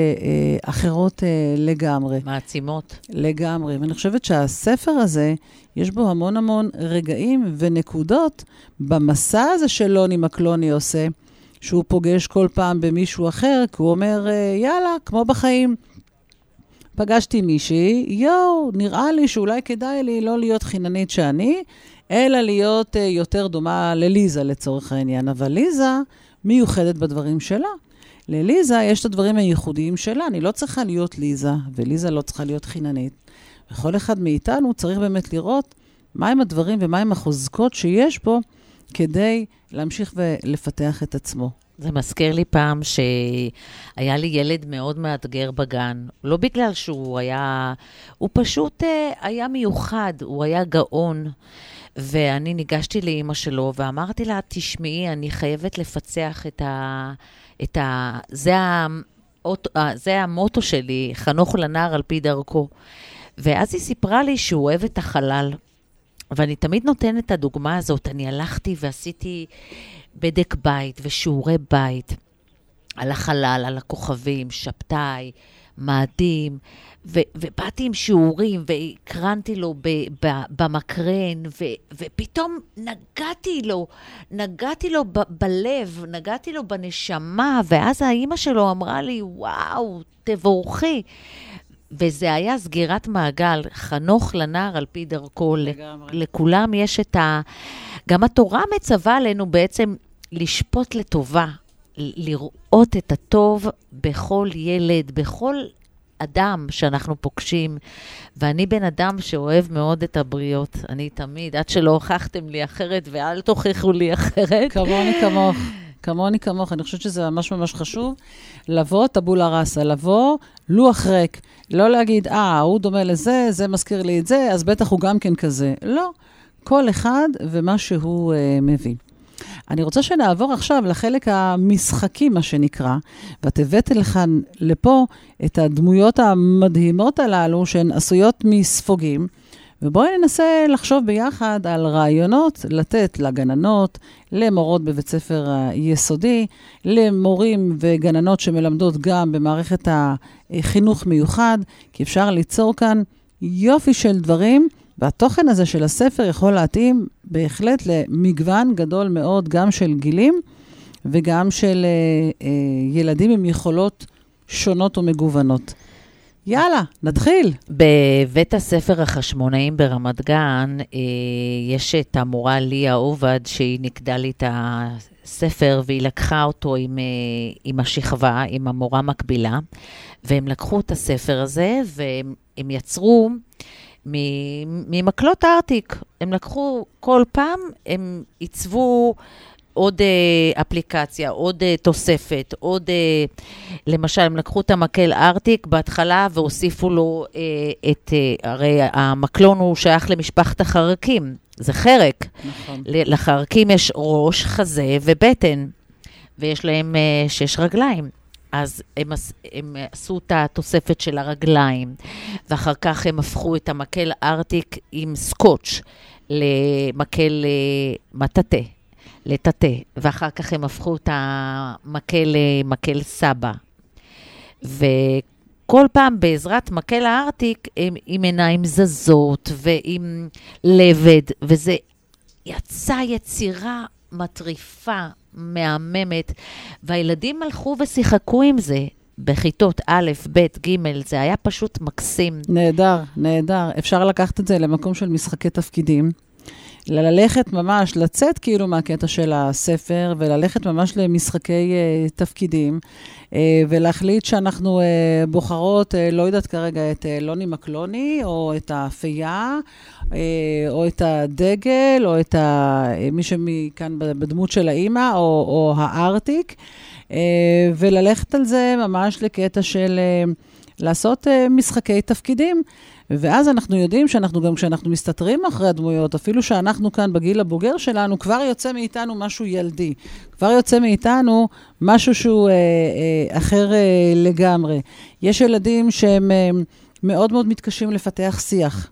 אחרות לגמרי. מעצימות. לגמרי. ואני חושבת שהספר הזה, יש בו המון רגעים ונקודות במסע הזה שלוני מקלוני עושה, שהוא פוגש כל פעם במישהו אחר, כי הוא אומר, יאללה, כמו בחיים. פגשתי מישהי, נראה לי שאולי כדאי לי לא להיות חיננית שאני, אלא להיות יותר דומה לליזה לצורך העניין. אבל ליזה מיוחדת בדברים שלה. לליזה יש את הדברים הייחודיים שלה. אני לא צריכה להיות ליזה, וליזה לא צריכה להיות חיננית. וכל אחד מאיתנו צריך באמת לראות מהם הדברים ומהם החוזקות שיש פה, כדי להמשיך ולפתח את עצמו. זה מזכיר לי פעם שהיה לי ילד מאוד מאתגר בגן. לא בגלל שהוא היה, הוא פשוט היה מיוחד, הוא היה גאון. ואני ניגשתי לאמא שלו ואמרתי לה, תשמעי, אני חייבת לפצח זה המוטו שלי, חנוך לנער על פי דרכו. ואז היא סיפרה לי שהוא אוהב את החלל. ואני תמיד נותנת את הדוגמה הזאת, אני הלכתי ועשיתי בדק בית ושיעורי בית, על החלל, על הכוכבים, שבתאי, מאדים, ובאתי עם שיעורים, והקרנתי לו במקרן, ופתאום נגעתי לו בלב, נגעתי לו בנשמה, ואז האמא שלו אמרה לי, וואו, תבורכי. וזה היה סגירת מעגל, חנוך לנער על פי דרכו, לכולם יש גם התורה מצווה עלינו בעצם לשפוט לטובה, לראות את הטוב בכל ילד, בכל אדם שאנחנו פוגשים, ואני בן אדם שאוהב מאוד את הבריות, אני תמיד, עד שלא הוכחתם לי אחרת, ואל תוכיחו לי אחרת. כמוני כמוך, אני חושבת שזה ממש ממש חשוב, לבוא טבולה ראסה, לבוא לוח ריק, לא להגיד, הוא דומה לזה, זה מזכיר לי את זה, אז בטח הוא גם כן כזה. לא, כל אחד ומה שהוא מביא. אני רוצה שנעבור עכשיו לחלק המשחקי, מה שנקרא, ואת הבאת לכאן לפה את הדמויות המדהימות הללו, שהן עשויות מספוגים, ובואי ננסה לחשוב ביחד על רעיונות לתת לגננות, למורות בבית ספר היסודי, למורים וגננות שמלמדות גם במערכת החינוך מיוחד, כי אפשר ליצור כאן יופי של דברים, והתוכן הזה של הספר יכול להתאים בהחלט למגוון גדול מאוד, גם של גילים וגם של ילדים עם יכולות שונות ומגוונות. יאללה, נתחיל. בבית הספר החשמונאים ברמת גן, יש את המורה ליה עובד, שהיא נקדה לי את הספר, והיא לקחה אותו עם השכבה, עם המורה מקבילה, והם לקחו את הספר הזה, והם יצרו ממקלות ארטיק. הם לקחו כל פעם, הם עיצבו עוד אפליקציה, עוד תוספת, עוד, למשל, הם לקחו את המקל ארטיק בהתחלה והוסיפו לו הרי המקלון הוא שייך למשפחת החרקים, זה חרק. נכון. לחרקים יש ראש, חזה ובטן, ויש להם 6 רגליים. אז הם עשו את התוספת של הרגליים, ואחר כך הם הפכו את המקל ארטיק עם סקוץ' למקל מטאטה. לטאטה, ואחר כך הם הפכו את המקל למקל סבא. וכל פעם בעזרת מקל הארטיק, הם עם עיניים זזות ועם לבד, וזה יצא יצירה מטריפה, מהממת, והילדים הלכו ושיחקו עם זה. בכיתות א', ב', ג', זה היה פשוט מקסים. נהדר, נהדר. אפשר לקחת את זה למקום של משחקי תפקידים. ללכת ממש, לצאת כאילו מהקטע של הספר, וללכת ממש למשחקי תפקידים, ולהחליט שאנחנו בוחרות, לא יודעת כרגע, את לוני מקלוני, או את האפייה, או את הדגל, או את מי שמכאן בדמות של האמא, או הארטיק, וללכת על זה ממש לקטע של לעשות משחקי תפקידים, ואז אנחנו יודעים שאנחנו גם כשאנחנו מסתתרים אחרי הדמויות, אפילו שאנחנו כאן בגיל הבוגר שלנו, כבר יוצא מאיתנו משהו ילדי. כבר יוצא מאיתנו משהו שהוא אחר לגמרי. יש ילדים שהם מאוד מאוד מתקשים לפתח שיח.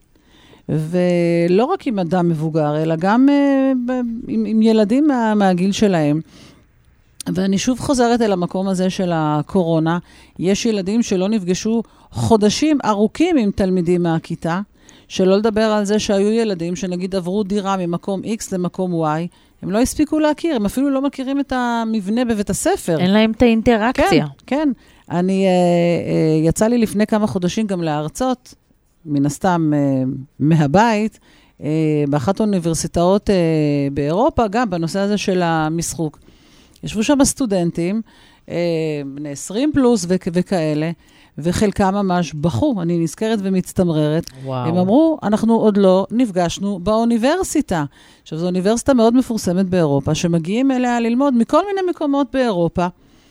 ולא רק עם אדם מבוגר, אלא גם עם ילדים מהגיל שלהם. ואני שוב חוזרת אל המקום הזה של הקורונה. יש ילדים שלא נפגשו חודשים ארוכים עם תלמידים מהכיתה, שלא לדבר על זה שהיו ילדים שנגיד עברו דירה ממקום X למקום Y, הם לא הספיקו להכיר, הם אפילו לא מכירים את המבנה בבית הספר. אין להם את האינטראקציה. כן. אני יצא לי לפני כמה חודשים גם להרצות, מן הסתם מהבית, באחת האוניברסיטאות באירופה, גם בנושא הזה של המשחוק. ישבו שם סטודנטים, בני 20 פלוס וכאלה, וחלקם ממש בכו, אני נזכרת ומצטמררת. וואו. הם אמרו, אנחנו עוד לא נפגשנו באוניברסיטה. עכשיו, זו אוניברסיטה מאוד מפורסמת באירופה, שמגיעים אליה ללמוד מכל מיני מקומות באירופה,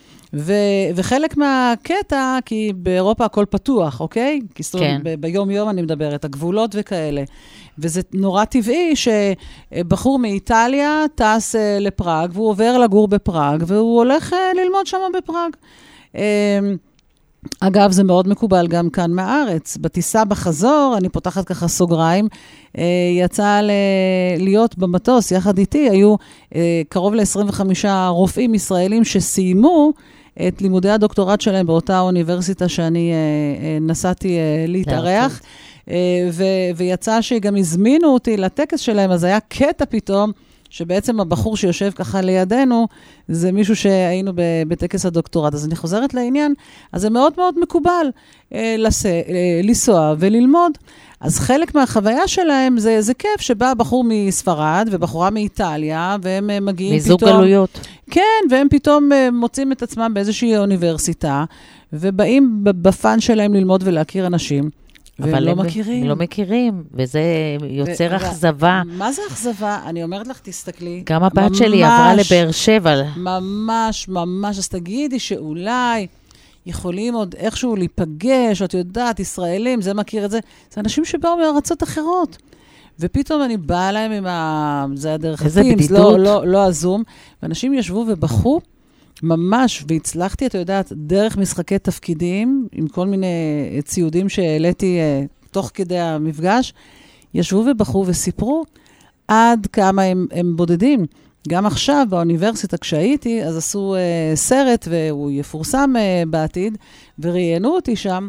וחלק מהקטע, כי באירופה הכל פתוח, אוקיי? כי כן. ביום-יום אני מדברת, הגבולות וכאלה. וזה נורא טבעי שבחור מאיטליה טס לפראג, והוא עובר לגור בפראג, והוא הולך ללמוד שם בפראג. אגב, זה מאוד מקובל גם כאן מהארץ. בטיסה בחזור, אני פותחת ככה סוגריים, יצא להיות במטוס, יחד איתי, היו קרוב ל-25 רופאים ישראלים שסיימו את לימודי הדוקטורט שלהם באותה אוניברסיטה שאני נסעתי להתארח, ויצא שגם הזמינו אותי לטקס שלהם, אז היה קטע פתאום, שבעצם הבחור שיושב ככה לידינו, זה מישהו שהיינו בטקס הדוקטורט. אז אני חוזרת לעניין, אז זה מאוד מאוד מקובל לנסוע וללמוד. אז חלק מהחוויה שלהם זה כיף, שבא בחור מספרד ובחורה מאיטליה, והם מגיעים פתאום... מזוג גלויות. כן, והם פתאום מוצאים את עצמם באיזושהי אוניברסיטה, ובאים בפן שלהם ללמוד ולהכיר אנשים. אבל לא מכירים. הם לא מכירים, וזה יוצר אכזבה. מה זה אכזבה? אני אומרת לך, תסתכלי. גם הבת שלי עברה לבאר שבע. ממש, ממש. אז תגידי שאולי יכולים עוד איכשהו להיפגש, את יודעת, ישראלים, זה מכיר את זה. זה אנשים שבאו מארצות אחרות. ופתאום אני באה להם עם זה הדרך הטימס, לא הזום. ואנשים ישבו ובחו, ממש, והצלחתי, את יודעת, דרך משחקי תפקידים, עם כל מיני ציודים שהעליתי תוך כדי המפגש, ישבו ובחרו וסיפרו עד כמה הם בודדים. גם עכשיו, באוניברסיטה, כשהייתי, אז עשו סרט, והוא יפורסם בעתיד, וראיינו אותי שם,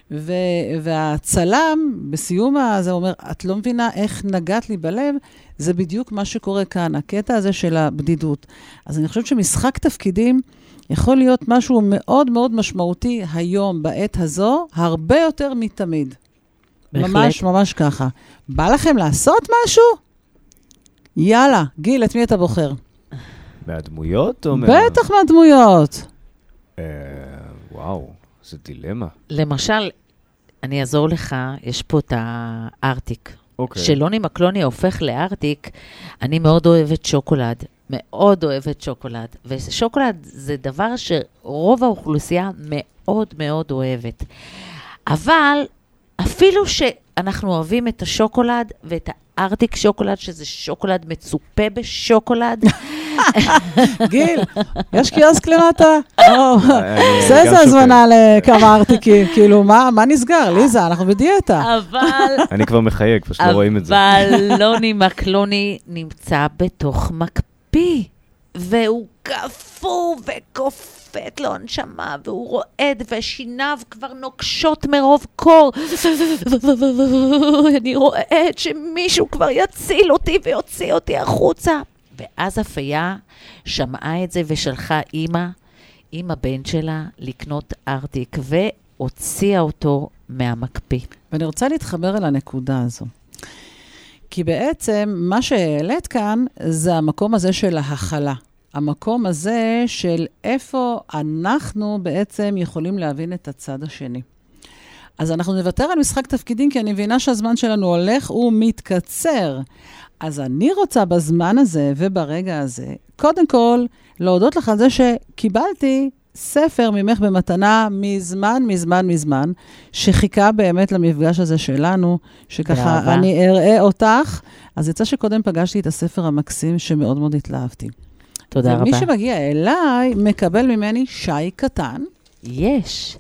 והצלם, בסיום הזה, אומר, את לא מבינה איך נגעת לי בלב, זה בדיוק מה שקורה כאן, הקטע הזה של הבדידות. אז אני חושבת שמשחק תפקידים יכול להיות משהו מאוד מאוד משמעותי היום, בעת הזו, הרבה יותר מתמיד. בהחלט. ממש, ממש ככה. בא לכם לעשות משהו? יאללה, גיל, את מי אתה בוחר? מהדמויות או בטח מהדמויות. וואו, זה דילמה. למשל, אני אעזור לך, יש פה את הארטיק. אוקיי. שלוני מקלוני הופך לארטיק, אני מאוד אוהבת שוקולד. מאוד אוהבת שוקולד. ושוקולד זה דבר שרוב האוכלוסייה מאוד מאוד אוהבת. אבל אפילו שאנחנו אוהבים את השוקולד ואת הארטיק שוקולד, שזה שוקולד מצופה בשוקולד. גיל, יש קיוסק למטה? זה הזמנה לכמה ארטיקים. כאילו, מה נסגר? ליזה, אנחנו בדיאטה. אני כבר מחייג, פשוט לא רואים את זה. אבל לוני מקלוני נמצא בתוך מקפיא, והוא קפוא וקופט לו הנשמה, והוא רועד, ושיניו כבר נוקשות מרוב קור. אני רועד שמישהו כבר יציל אותי ויוציא אותי החוצה. ואז הפיה שמעה את זה ושלחה אימא עם הבן שלה לקנות ארטיק, והוציאה אותו מהמקפיא. ואני רוצה להתחבר אל הנקודה הזו. כי בעצם מה שהעלית כאן זה המקום הזה של ההכלה. המקום הזה של איפה אנחנו בעצם יכולים להבין את הצד השני. אז אנחנו נוותר על משחק תפקידים, כי אני מבינה שהזמן שלנו הולך ומתקצר. אז אני רוצה בזמן הזה וברגע הזה, קודם כל, להודות לך על זה שקיבלתי ספר ממך במתנה מזמן, שחיכה באמת למפגש הזה שלנו, שככה אני אראה אותך. אז יצא שקודם פגשתי את הספר המקסים שמאוד מאוד התלהבתי. תודה רבה. ומי שמגיע אליי מקבל ממני שי קטן. יש.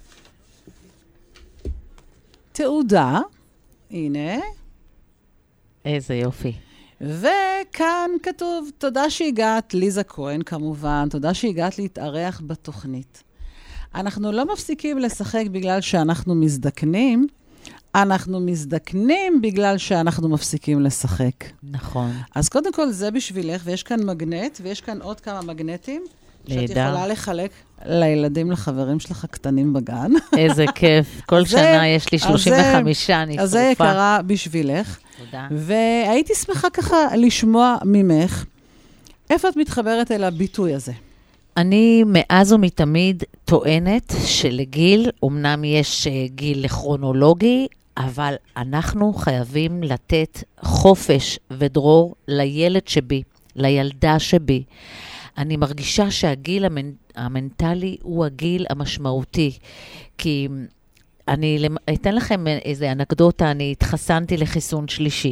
תעודה. הנה. איזה יופי. וכאן כתוב, תודה שהגעת, ליזה כהן כמובן, תודה שהגעת להתארח בתוכנית. אנחנו לא מפסיקים לשחק בגלל שאנחנו מזדקנים, אנחנו מזדקנים בגלל שאנחנו מפסיקים לשחק. נכון. אז קודם כל זה בשבילך, ויש כאן מגנט, ויש כאן עוד כמה מגנטים, שאת יכולה לחלק לילדים, לחברים שלך קטנים בגן. איזה כיף. כל שנה יש לי 35, אני שרופה. אז זה יקרה בשבילך. תודה. והייתי שמחה ככה לשמוע ממך, איפה את מתחברת אל הביטוי הזה? אני מאז ומתמיד טוענת שלגיל, אמנם יש גיל לכרונולוגי, אבל אנחנו חייבים לתת חופש ודרור לילד שבי, לילדה שבי. אני מרגישה שהגיל המנטלי הוא הגיל המשמעותי, כי אני אתן לכם איזה אנקדוטה, אני התחסנתי לחיסון שלישי,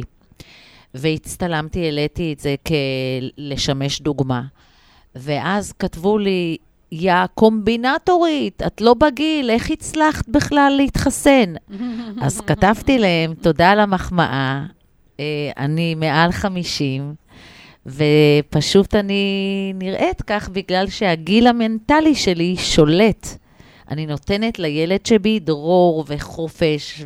והצטלמתי, העליתי את זה לשמש דוגמה. ואז כתבו לי יא קומבינטורית, את לא בגיל, איך הצלחת בכלל להתחסן? אז כתבתי להם, תודה על המחמאה, אני מעל 50, ופשוט אני נראית כך בגלל שהגיל המנטלי שלי שולט. אני נותנת לילד שבי דרור וחופש,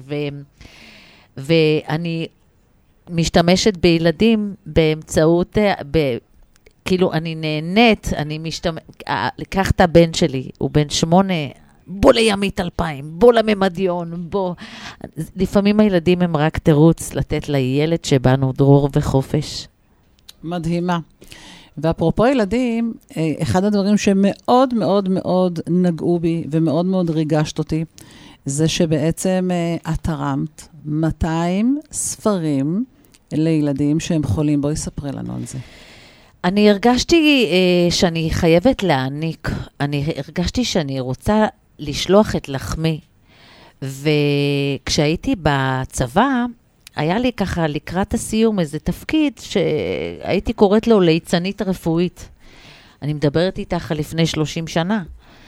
ואני משתמשת בילדים באמצעות, כאילו אני נהנית, לקח את הבן שלי, הוא בן 8, בוא לימית 2000, בוא לממדיון, בוא. לפעמים הילדים הם רק תירוץ לתת לילד שבנו דרור וחופש. מדהימה. ואפרופו ילדים, אחד הדברים שמאוד מאוד מאוד נגעו בי ומאוד מאוד ריגשת אותי, זה שבעצם את תרמת 200 ספרים לילדים שהם חולים. בואי ספרי לנו על זה. אני הרגשתי שאני חייבת להעניק, אני הרגשתי שאני רוצה לשלוח את לחמי, וכשהייתי בצבא, היה לי ככה לקראת הסיום איזה תפקיד שהייתי קוראת לו ליצנית רפואית. אני מדברת איתך לפני 30 שנה.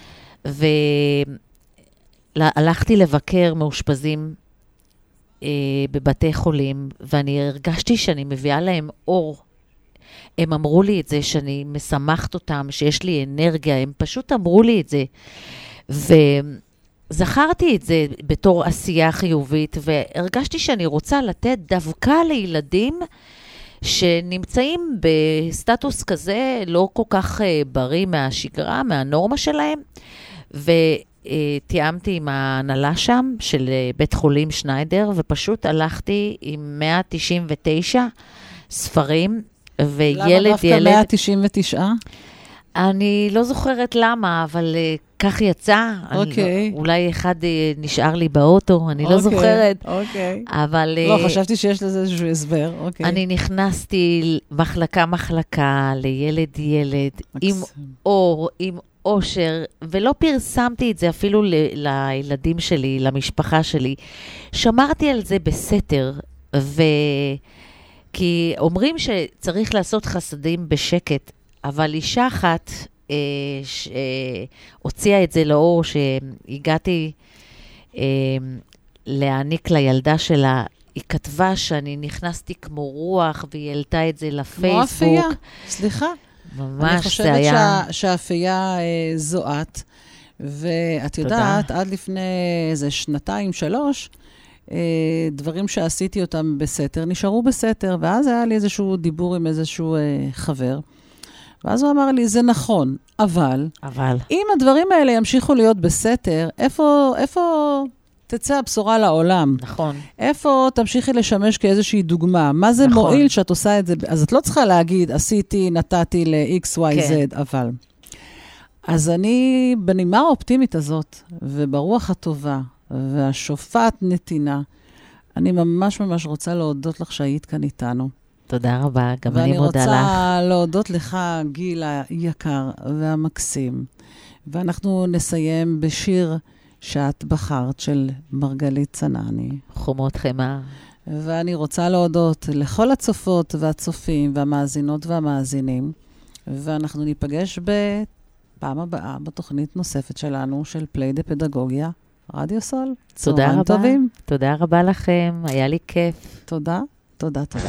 והלכתי לבקר מאושפזים בבתי חולים, ואני הרגשתי שאני מביאה להם אור. הם אמרו לי את זה, שאני משמחת אותם, שיש לי אנרגיה, הם פשוט אמרו לי את זה. זכרתי את זה בתור עשייה חיובית, והרגשתי שאני רוצה לתת דווקא לילדים שנמצאים בסטטוס כזה, לא כל כך בריא מהשגרה, מהנורמה שלהם, ותיאמתי עם ההנהלה שם של בית חולים שניידר, ופשוט הלכתי עם 199 ספרים, וילד ילד... למה דווקא 199? אני לא זוכרת למה, אבל כך יצא. אוקיי. אולי אחד נשאר לי באוטו, אני לא זוכרת. אוקיי. אבל... לא, חשבתי שיש לזה איזשהו הסבר. אוקיי. אני נכנסתי מחלקה, לילד, עם אור, עם אושר, ולא פרסמתי את זה אפילו לילדים שלי, למשפחה שלי. שמרתי על זה בסתר, כי אומרים שצריך לעשות חסדים בשקט, אבל אישה אחת הוציאה את זה לאור, שהגעתי להעניק לילדה שלה, היא כתבה שאני נכנסתי כמו רוח, והיא העלתה את זה לפייסבוק. כמו אפייה, סליחה. ממש זה היה... אני חושבת שהאפייה זו את, ואת יודעת, עד לפני איזה 2-3, דברים שעשיתי אותם בסתר, נשארו בסתר, ואז היה לי איזשהו דיבור עם איזשהו חבר, ואז הוא אמר לי, זה נכון, אבל אם הדברים האלה ימשיכו להיות בסתר, איפה תצא הבשורה לעולם? נכון. איפה תמשיכי לשמש כאיזושהי דוגמה? מה זה נכון. מועיל שאת עושה את זה? אז את לא צריכה להגיד, עשיתי, נתתי ל-X, Y, כן. Z, אבל. אז אני, בנימה האופטימית הזאת, וברוח הטובה, והשופעת נתינה, אני ממש ממש רוצה להודות לך שהיית כאן איתנו. תודה רבה, גם אני מודה לך. ואני רוצה להודות לך, גיל היקר והמקסים. ואנחנו נסיים בשיר שאת בחרת של מרגלית צנעני. חומות חמה. ואני רוצה להודות לכל הצופות והצופים והמאזינות והמאזינים. ואנחנו ניפגש בפעם הבאה בתוכנית נוספת שלנו של פליי דה פדגוגיה, רדיו סול. תודה רבה. טובים. תודה רבה לכם, היה לי כיף. תודה, תודה, תודה.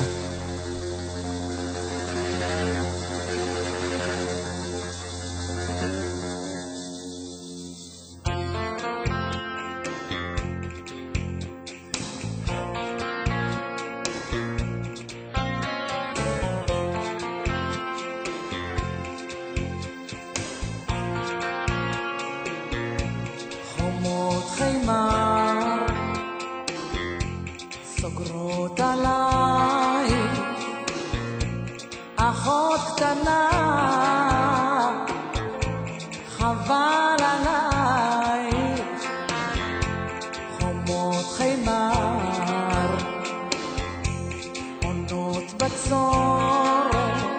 סוגרות עליי, אחות קטנה, חבל עלייך, חומות חימר, עונות בצורת,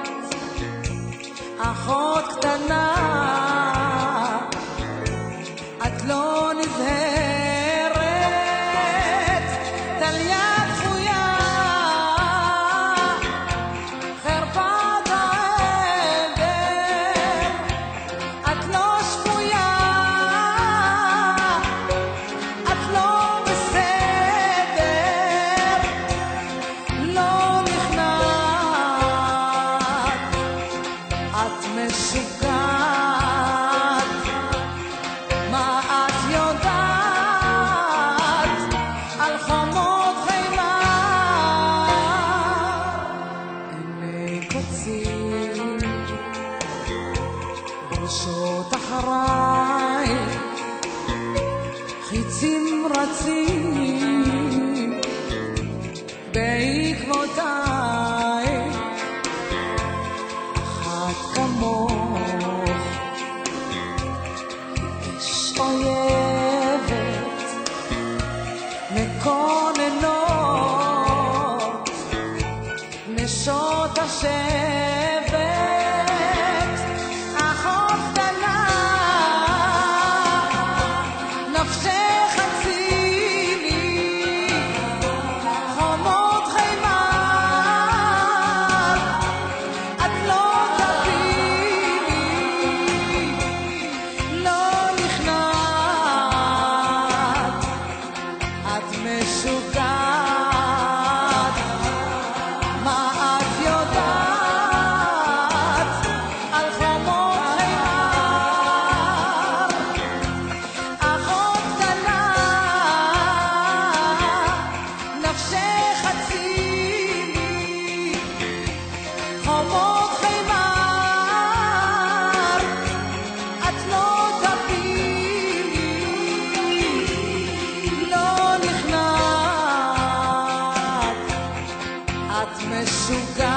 אחות קטנה, את לא נזהרת. חרפת העדר משוגעת,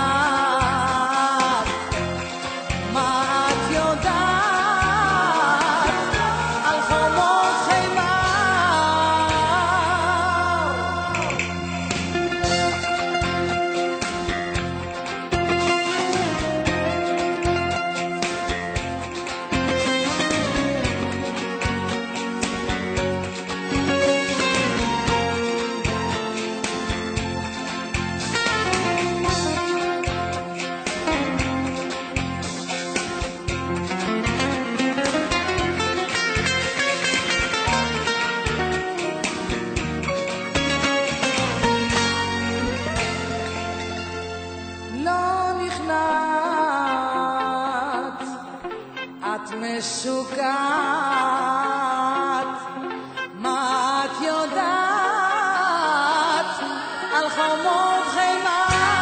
מה את יודעת על חומות חיימר? לא נכנעת, את משוגעת, מה את יודעת על חומות חיימר?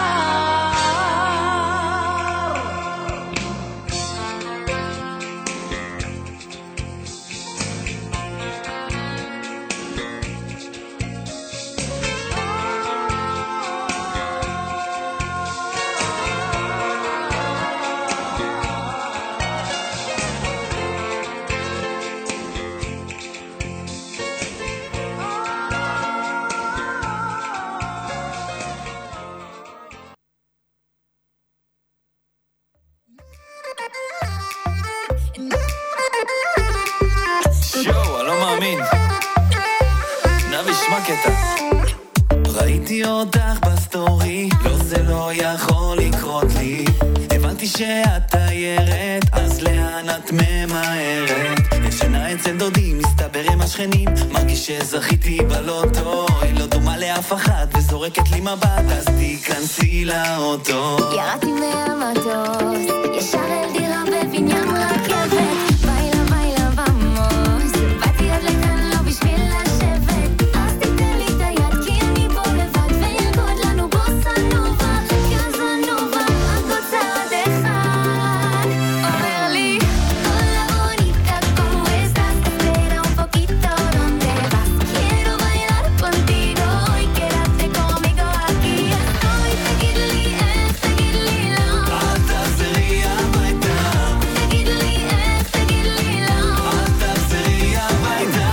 שואו, אני לא מאמין. נביא שמע קטע. ראיתי אותך בסטורי, לא זה לא יכול לקרות לי. הבנתי שאת תיירת, אז לאן את ממהרת? ישנה אצל דודי, מסתבר עם השכנים, מרגיש שזכיתי בלוטו. היא לא דומה לאף אחת וזורקת לי מבט, אז תיכנסי לאוטו. ירדתי מהמטוס, ישר אל דירה בבניין רכבת. ביילה ביילה במוס, באתי עד לכאן לא בשביל לשבת. אז תיתן לי את היד כי אני פה לבד, וירקוד לנו בוסה נובה, קזנובה, רק עוד צעד אחד. אומר לי, hola bonita, ¿cómo estás? Espera un poquito, ¿dónde vas? Quiero bailar contigo y quédate conmigo aquí estoy. תגיד לי איך, תגיד לי למה, אל תחזרי הביתה. תגיד לי איך, תגיד לי למה. אל תחזרי הביתה.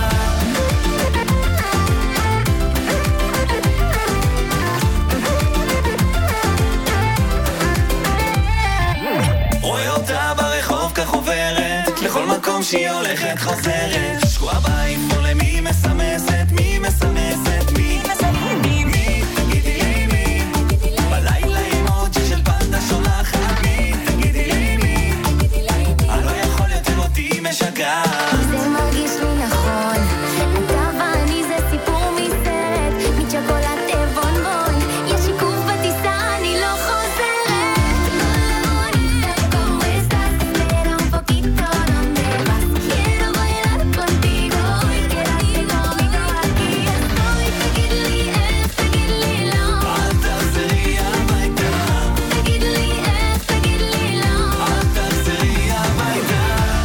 רואה אותה ברחוב כך עוברת, לכל מקום שהיא הולכת חוזרת. שקועה באינפו למי מסמסת, מי מסמסת, מי תגידי לי מי, בלילה אימוג'י של פנדה שולחת, מי תגידי לי מי, אני לא יכול יותר אותי משגעת. זה מרגיש לי נכון, אתה ואני זה סיפור מסרט, מצ'וקולטה בונבון, יש עיכוב בטיסה, אני לא חוזרת. Hola bonita, ¿cómo estás? Espera un poquito, ¿dónde vas? Quiero bailar contigo y quédate conmigo aquí estoy. תגיד לי איך, תגיד לי למה, אל תחזרי הביתה. תגיד לי איך, תגיד לי למה. אל תחזרי הביתה.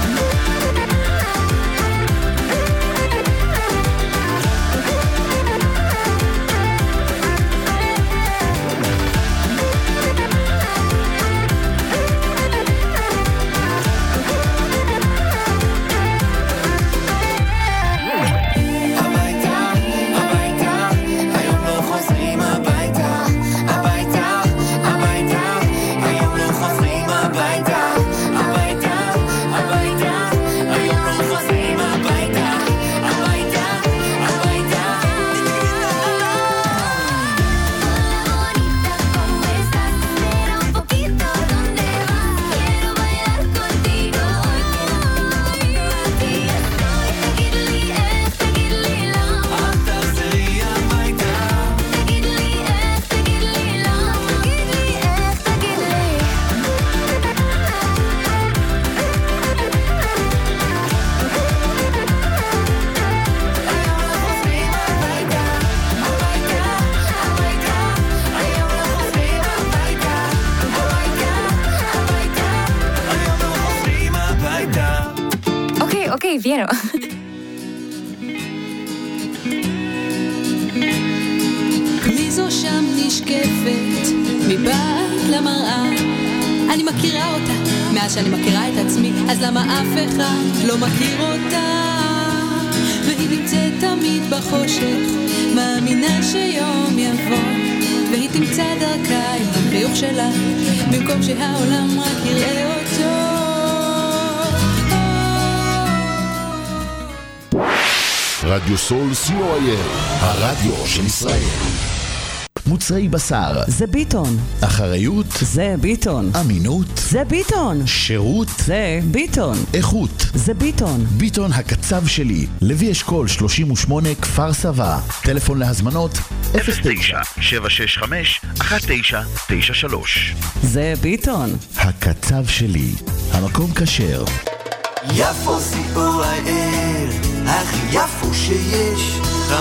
הביתה, הביתה, היום לא חוזרים הביתה. הביתה, הביתה, היום לא חוזרים הביתה. הביתה, הביתה, היום לא חוזרים הביתה. הביתה, הביתה. Hola bonita, ¿cómo estás? Espera un poquito, ¿dónde vas? Quiero bailar contigo y quédate aquí estoy. תגיד לי איך, תגיד לי למה, אל תחזרי הביתה. תגיד לי איך, תגיד לי למה, תגיד לי איך, תגיד לי. היום לא חוזרים הביתה. הביתה, הביתה, היום לא חוזרים הביתה. הביתה, הביתה, היום לא חוזרים הביתה. Ok, vieron. לי זו שם נשקפת מבעד למראה. אני מכירה אותה מאז שאני מכירה את עצמי, אז למה אף אחד לא מכיר אותה? והיא נמצאת תמיד בחושך, מאמינה שיום יבוא והיא תמצא דרכה עם החיוך שלה, במקום שהעולם רק יראה אותו. רדיו סול co.il, הרדיו של ישראל. מוצרי בשר זה ביטון, אחריות זה ביטון, אמינות זה ביטון, שירות זה ביטון, איכות זה ביטון. ביטון הקצב שלי, לוי אשכול 38 כפר סבא. טלפון להזמנות 09-765-1993. זה ביטון, הקצב שלי, המקום כשר. יפו co.il, הכי יפו שיש,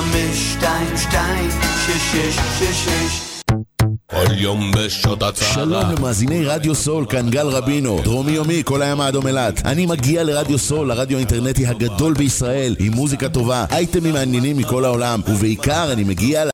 522-6666. כל יום בשעות הצהרה. שלום למאזיני רדיו סול, כאן גל רבינו, דרומי יומי, כל הים האדום אילת. אני מגיע לרדיו סול, הרדיו האינטרנטי הגדול בישראל, עם מוזיקה טובה, אייטמים מעניינים מכל העולם, ובעיקר אני מגיע